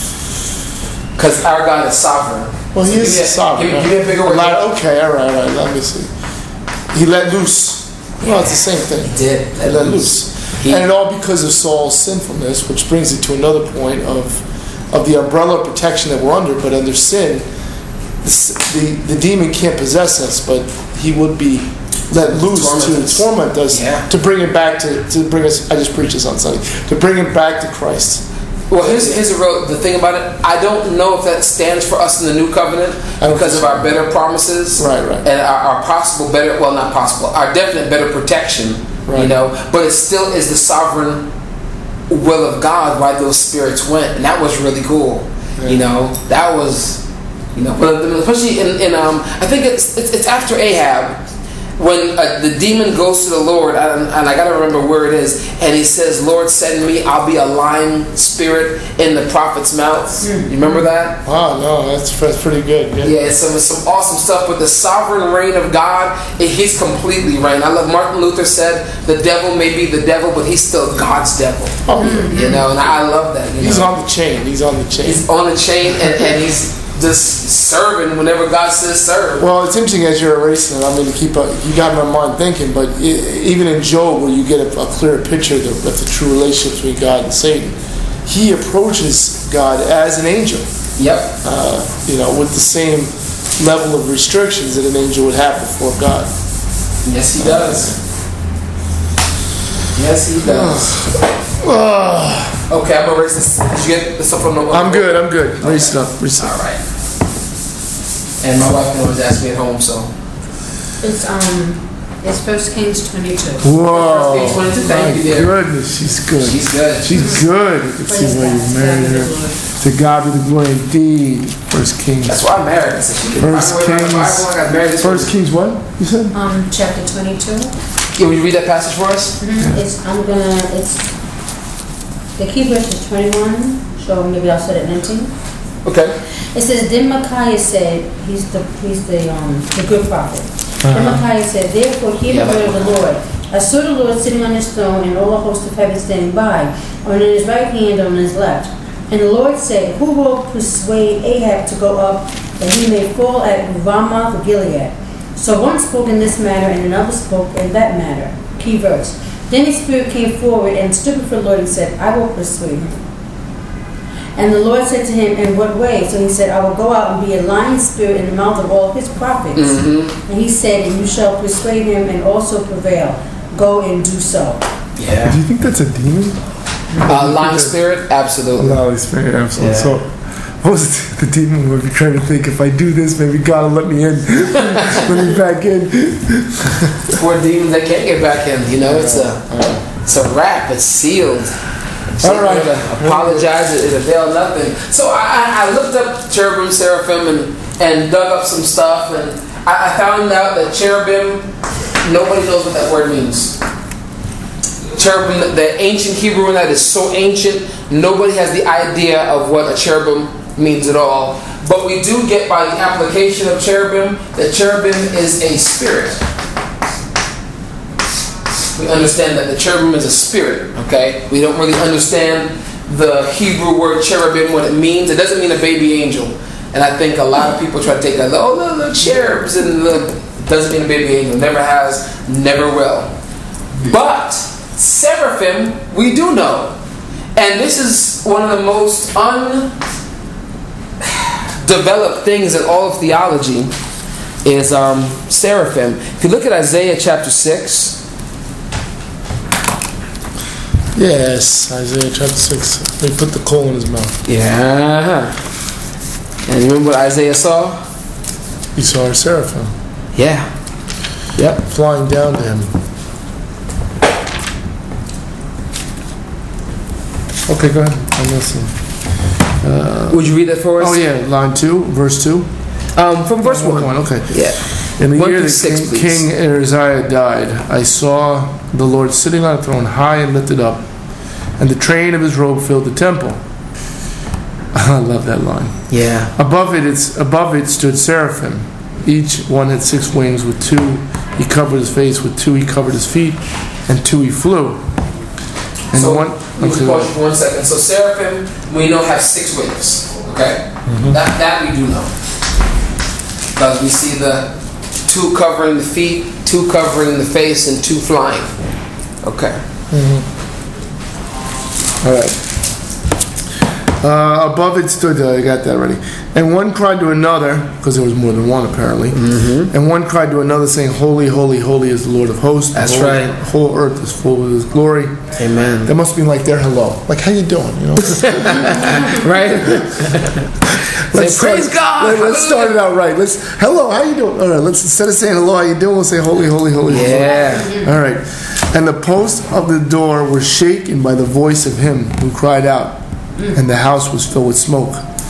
Because our God is sovereign. Well, he So is give me a- sovereign. Give, me- give me a bigger word. Allowed- okay, all right, all right. Let me see. He let loose. Well, it's the same thing. He did. He let loose. He- And it all because of Saul's sinfulness, which brings it to another point of of the umbrella of protection that we're under. But under sin, the, s- the, the demon can't possess us, but he would be let loose Torment to us. torment us, Yeah. to bring it back to, to bring us. I just preached this on Sunday. To bring it back to Christ. Well, here's, here's the, real, the thing about it. I don't know if that stands for us in the new covenant I don't because think of so. our better promises, Right, right. and our, our possible better, well, not possible, our definite better protection. You Right. know, but it still is the sovereign will of God why those spirits went, and that was really cool. Yeah. You know, that was, you know, but especially in, in um, I think it's it's, it's after Ahab. When uh, the demon goes to the Lord, and, and I gotta remember where it is, and he says, "Lord, send me. I'll be a lying spirit in the prophet's mouth." You remember that? Wow, no, that's, that's pretty good. Yeah. Yeah, it's some it's some awesome stuff. But the sovereign reign of God, it, He's completely reign. I love Martin Luther said, "The devil may be the devil, but he's still God's devil." Oh, yeah. You know, and I love that. You He's know? on the chain. He's on the chain. He's on the chain, and, and he's just serving whenever God says serve. Well, it's interesting as you're erasing it. I mean, to keep a, you got my mind thinking, but I even in Job, where you get a, a clear picture of the, of the true relationship between God and Satan, he approaches God as an angel. Yep. Uh, you know, with the same level of restrictions that an angel would have before God. Yes, he does. Yes, he does. Uh, Okay, I'm gonna erase this. Did you get the stuff from the? I'm good. I'm good. Erase it up. Erase it All up. right. And my wife can always ask me at home, so. It's, um, it's First Kings twenty-two. Whoa! First page twenty-two, My thank you, dear. goodness, she's good. She's good. She's good. I can see why you married her. To God be the glory indeed. First Kings. That's why I'm married. So she can First find a way to Kings. write the Bible. I got married this First Kings what? You said? Um, chapter twenty-two. Yeah, will you read that passage for us? It's, I'm gonna, it's, the key verse is twenty-one, so maybe I'll set it nineteen. Okay. It says, then Micaiah said, he's the, he's the, um, the good prophet. Then Uh-huh. Micaiah said, therefore hear Yeah, the word of like- the Lord. I saw the Lord sitting on his throne, and all the host of heaven standing by, on his right hand, on his left. And the Lord said, who will persuade Ahab to go up, that he may fall at Ramoth Gilead? So one spoke in this manner, and another spoke in that manner. Key verse. Then his spirit came forward and stood before the Lord and said, I will persuade him. And the Lord said to him, in what way? So he said, I will go out and be a lying spirit in the mouth of all his prophets. Mm-hmm. And he said, and you shall persuade him and also prevail. Go and do so. Yeah. Do you think that's a demon? Uh, lying spirit? Absolutely. No, it's very absolute. Yeah. So, what was the demon would be trying to think? If I do this, maybe God will let me in, let me back in. Poor demons that can't get back in. You know, it's a it's a wrap. It's sealed. So All right. to apologize, it, it availed nothing. So I, I I looked up cherubim, seraphim, and, and dug up some stuff, and I, I found out that cherubim, nobody knows what that word means. Cherubim, the ancient Hebrew in that is so ancient, nobody has the idea of what a cherubim means at all. But we do get by the application of cherubim that cherubim is a spirit. we understand that the cherubim is a spirit, okay? We don't really understand the Hebrew word cherubim, what it means. It doesn't mean a baby angel. And I think a lot of people try to take that, oh, the, the cherubs, and the, it doesn't mean a baby angel. Never has, never will. But seraphim, we do know. And this is one of the most undeveloped things in all of theology is um, seraphim. If you look at Isaiah chapter six. Yes, Isaiah chapter six. They put the coal in his mouth. Yeah. And you remember what Isaiah saw? He saw a seraphim. Yeah. Yep. Flying down to him. Okay, go ahead. I'm listening. Uh, Would you read that for us? Oh, yeah. Line two, verse two. Um, from verse one. one. Okay. Yeah. In the one year that six, King, King Uzziah died, I saw the Lord sitting on a throne, high and lifted up, and the train of his robe filled the temple. I love that line. Yeah. Above it, it's above it stood seraphim. Each one had six wings. With two, he covered his face. With two, he covered his feet, and two, he flew. And so, one. Let me pause you for one second. So seraphim, we know, have six wings. Okay, mm-hmm. that that we do know, because we see the two covering the feet, two covering the face, and two flying. Okay. Mm-hmm. All right. Uh, above it stood, uh, I got that already. And one cried to another, because there was more than one apparently, mm-hmm. and one cried to another saying, Holy, holy, holy is the Lord of hosts. That's the whole, right. The whole earth is full of his glory. Amen. That must be like their hello. Like, how you doing? You know? Right? Let's Say, praise start, God. Let, let's start it out right. Let's, hello, how you doing? All right, let's, instead of saying hello, how you doing, we'll say holy, holy, holy. Yeah. Holy. All right. And the posts of the door were shaken by the voice of him who cried out, and the house was filled with smoke.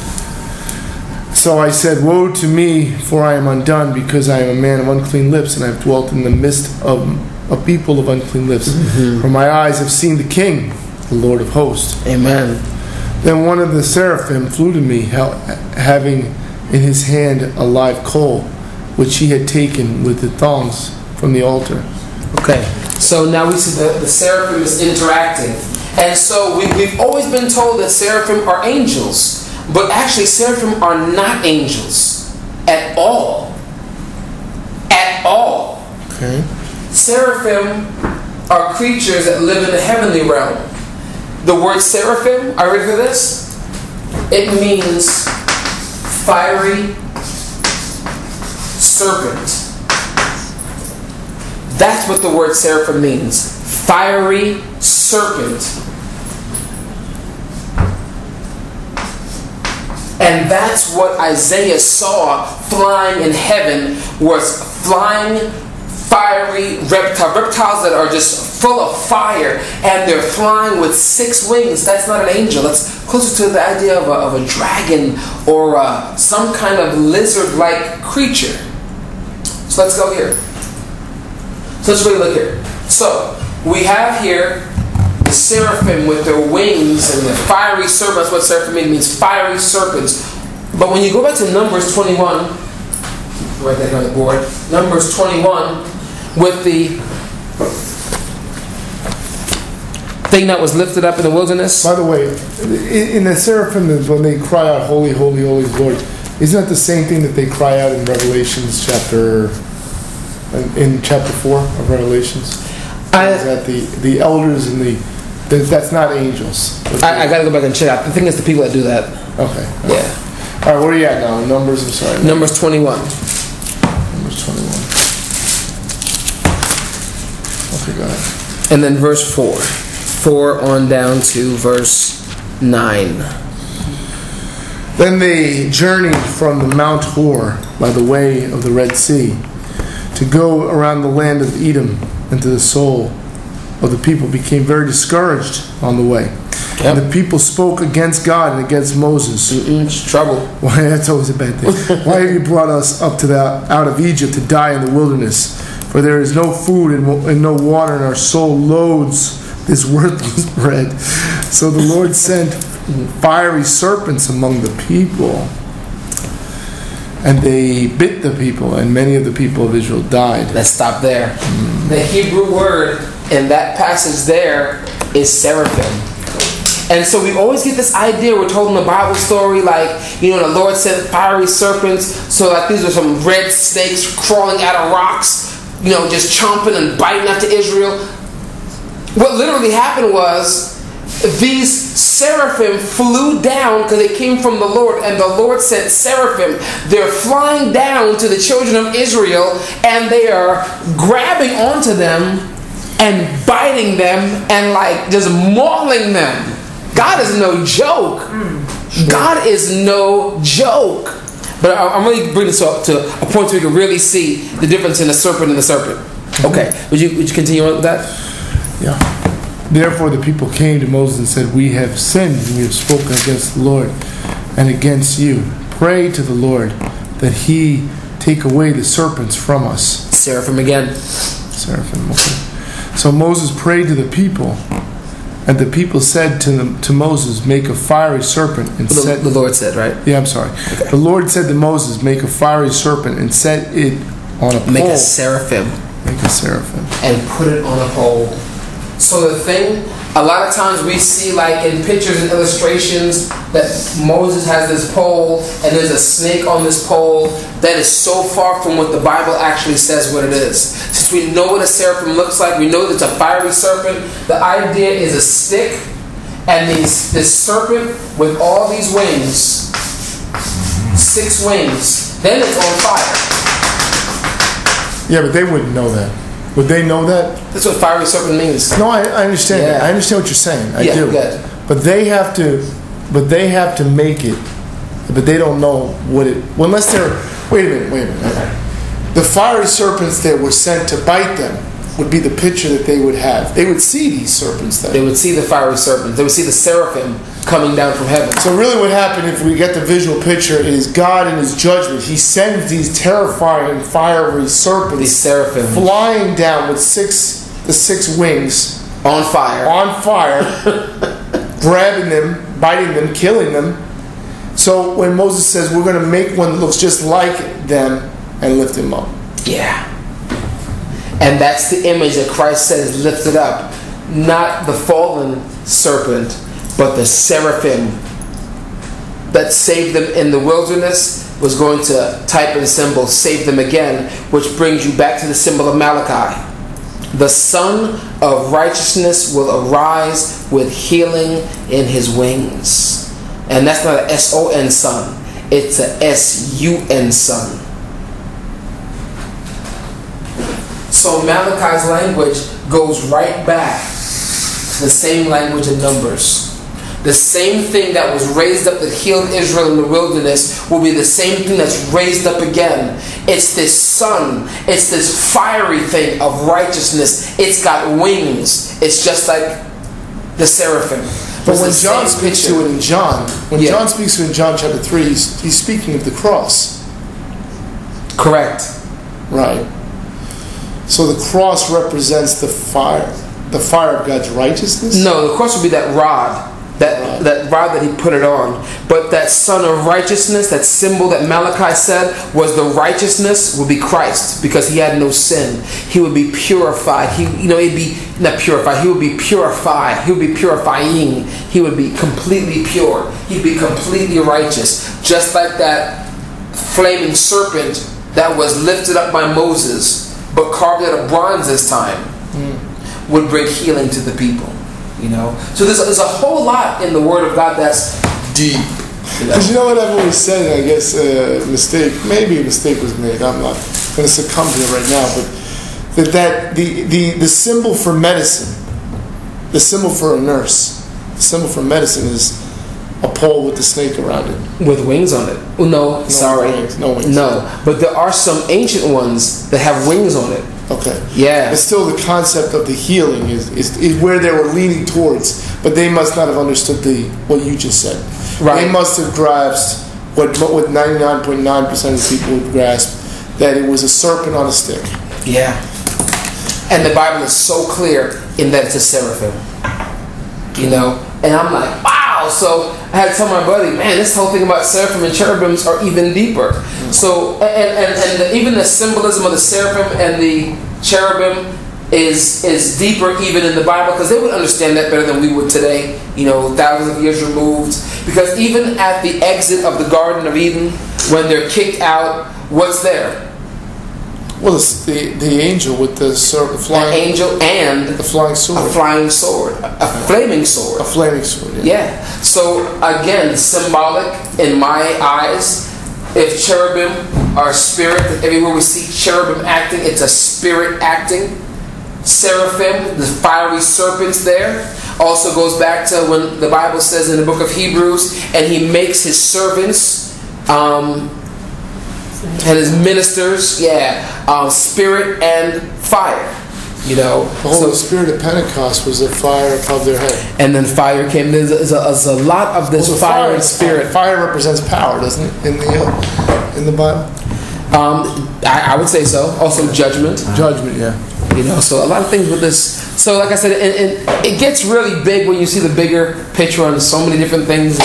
So I said, Woe to me, for I am undone, because I am a man of unclean lips, and I have dwelt in the midst of a people of unclean lips. Mm-hmm. For my eyes have seen the King, the Lord of hosts. Amen. Then one of the seraphim flew to me, having in his hand a live coal, which he had taken with the thongs from the altar. Okay, so now we see the, the seraphim is interacting. And so we, we've always been told that seraphim are angels. But actually, seraphim are not angels at all. At all. Okay. Seraphim are creatures that live in the heavenly realm. The word seraphim, are you ready for this? It means fiery serpent. That's what the word seraphim means. Fiery serpent. And that's what Isaiah saw flying in heaven, was flying fiery reptiles, reptiles that are just full of fire, and they're flying with six wings. That's not an angel. That's closer to the idea of a, of a dragon or uh, some kind of lizard-like creature. So let's go here. So let's really look here. So we have here the seraphim with their wings and the fiery serpents. What seraphim means, fiery serpents. But when you go back to Numbers twenty-one, write that on the board. Numbers twenty-one, with the thing that was lifted up in the wilderness. By the way, in the seraphim, when they cry out, "Holy, holy, holy is the Lord," isn't that the same thing that they cry out in Revelations chapter, in chapter four of Revelations? I, is that the the elders and the that's not angels. I, I got to go back and check. I think it's the people that do that. Okay. Yeah. All right, where are you at now? Numbers, I'm sorry. Numbers twenty-one. Numbers twenty-one. Okay, go ahead. And then verse four. four on down to verse nine. Then they journeyed from the Mount Hor by the way of the Red Sea to go around the land of Edom, and to the soul of the people became very discouraged on the way. Yep. And the people spoke against God and against Moses. Mm-mm, it's trouble. Why? That's always a bad thing. Why have you brought us up to the out of Egypt to die in the wilderness? For there is no food and, and no water, and our soul loathes this worthless bread. So the Lord sent fiery serpents among the people, and they bit the people, and many of the people of Israel died. Let's stop there. Mm. The Hebrew word in that passage there is seraphim. And so we always get this idea, we're told in the Bible story, like, you know, the Lord sent fiery serpents, so like these are some red snakes crawling out of rocks, you know, just chomping and biting after Israel. What literally happened was, these seraphim flew down because they came from the Lord, and the Lord sent seraphim. They're flying down to the children of Israel, and they are grabbing onto them and biting them and like just mauling them. God is no joke. Mm, God is no joke. But I'm really bringing this up to a point where you can really see the difference in the serpent and the serpent. Okay, would you would you continue on with that? Yeah. Therefore the people came to Moses and said, "We have sinned and we have spoken against the Lord and against you. Pray to the Lord that He take away the serpents from us." Seraphim again. Seraphim. Okay. So Moses prayed to the people. And the people said to them, to Moses, "Make a fiery serpent and the, set." The Lord said, right? Yeah, I'm sorry. Okay. The Lord said to Moses, "Make a fiery serpent and set it on a pole." Make a seraphim. Make a seraphim. And put it on a pole. So the thing, a lot of times we see like in pictures and illustrations that Moses has this pole and there's a snake on this pole. That is so far from what the Bible actually says what it is. Since we know what a seraphim looks like, we know that it's a fiery serpent. The idea is a stick and these, this serpent with all these wings, six wings, then it's on fire. Yeah, but they wouldn't know that. Would they know that? That's what fiery serpent means. No, I, I understand. Yeah. That. I understand what you're saying. I yeah, do. Good. But they have to. But they have to make it. But they don't know what it. Well, unless they're. Wait a minute. Wait a minute. Okay. The fiery serpents that were sent to bite them would be the picture that they would have. They would see these serpents then. They would see the fiery serpents. They would see the seraphim coming down from heaven. So really what happened, if we get the visual picture, is God in His judgment, He sends these terrifying fiery serpents, these seraphim, flying down with six the six wings on fire, on fire, grabbing them, biting them, killing them. So when Moses says, "We're going to make one that looks just like them and lift him up," yeah. And that's the image that Christ said is lifted up. Not the fallen serpent, but the seraphim that saved them in the wilderness was going to type and symbol, save them again, which brings you back to the symbol of Malachi. The Son of Righteousness will arise with healing in His wings. And that's not an S O N son. It's a S U N son. So Malachi's language goes right back to the same language in Numbers. The same thing that was raised up that healed Israel in the wilderness will be the same thing that's raised up again. It's this sun. It's this fiery thing of righteousness. It's got wings. It's just like the seraphim. But when John speaks to it in John, when yeah. John speaks to it in John chapter three, he's, he's speaking of the cross. Correct. Right. So the cross represents the fire, the fire of God's righteousness? No, the cross would be that rod, that right. that rod that He put it on. But that Son of Righteousness, that symbol that Malachi said was the righteousness, would be Christ, because He had no sin. He would be purified. He, you know, he'd be not purified. He would be purified. He would be purifying. He would be completely pure. He'd be completely righteous, just like that flaming serpent that was lifted up by Moses, but carved out of bronze this time, mm. would bring healing to the people. You know, so there's, there's a whole lot in the Word of God that's deep. Because you know what I've always said, I guess a uh, mistake, maybe a mistake was made. I'm not going to succumb to it right now, but that, that the, the, the symbol for medicine, the symbol for a nurse, the symbol for medicine is a pole with the snake around it. With wings on it. Oh, no, no, sorry. Wings, no wings. No, but there are some ancient ones that have wings on it. Okay. Yeah. But still the concept of the healing is, is, is where they were leaning towards. But they must not have understood the what you just said. Right. They must have grasped what what ninety-nine point nine percent of the people would grasp, that it was a serpent on a stick. Yeah. And the Bible is so clear in that it's a seraphim. You know? And I'm like, wow! So I had to tell my buddy, man, this whole thing about seraphim and cherubims are even deeper. Mm-hmm. So, and, and, and the, even the symbolism of the seraphim and the cherubim is is deeper even in the Bible, because they would understand that better than we would today, you know, thousands of years removed. Because even at the exit of the Garden of Eden, when they're kicked out, what's there? Well, it's the the angel with the, sword, the flying An angel and the flying sword, a flying sword, a flaming sword, a flaming sword. Yeah. yeah. So again, symbolic in my eyes. If cherubim are spirit, everywhere we see cherubim acting, it's a spirit acting. Seraphim, the fiery serpents there, also goes back to when the Bible says in the book of Hebrews, and he makes his servants um, and his ministers, yeah, um, spirit and fire. You know, the Holy so, Spirit at Pentecost was a fire above their head, and then fire came. There's a, there's a lot of this well, fire, fire and spirit. Fire represents power, doesn't it? In the uh, in the Bible, um, I, I would say so. Also, judgment. Judgment, yeah. You know, so a lot of things with this. So, like I said, it, it, it gets really big when you see the bigger picture on so many different things.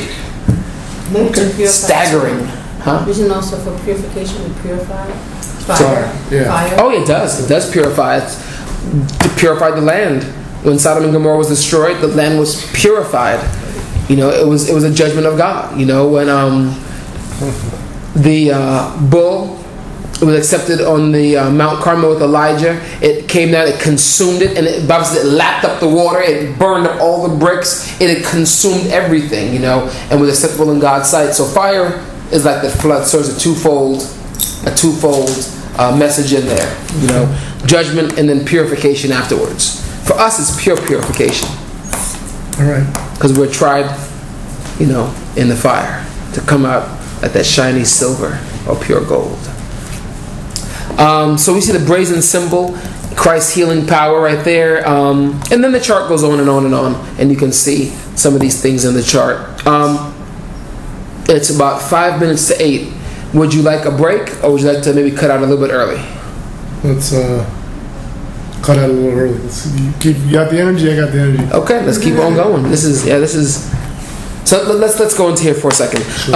It's staggering, huh? Vision also for purification and purify. Fire. So, yeah. Fire. Oh, it does. It does purify. It's to purify the land. When Sodom and Gomorrah was destroyed, the land was purified. You know, it was it was a judgment of God. You know, when um, the uh, bull was accepted on the uh, Mount Carmel with Elijah, it came down, it consumed it, and it, Bible says it lapped up the water, it burned up all the bricks, it had consumed everything, you know, and was acceptable in God's sight. So fire is like the flood, serves a twofold, a twofold uh, message in there, you know, judgment and then purification afterwards. For us, it's pure purification. All right. Because we're tried, you know, in the fire to come out like that shiny silver or pure gold. Um, so we see the brazen symbol, Christ's healing power right there. Um, and then the chart goes on and on and on. And you can see some of these things in the chart. Um, it's about five minutes to eight. Would you like a break, or would you like to maybe cut out a little bit early? Let's uh, cut out a little early. Let's see. You, keep, you got the energy, I got the energy. Okay, let's keep on going. This is, yeah, this is... So let's let's go into here for a second. Sure.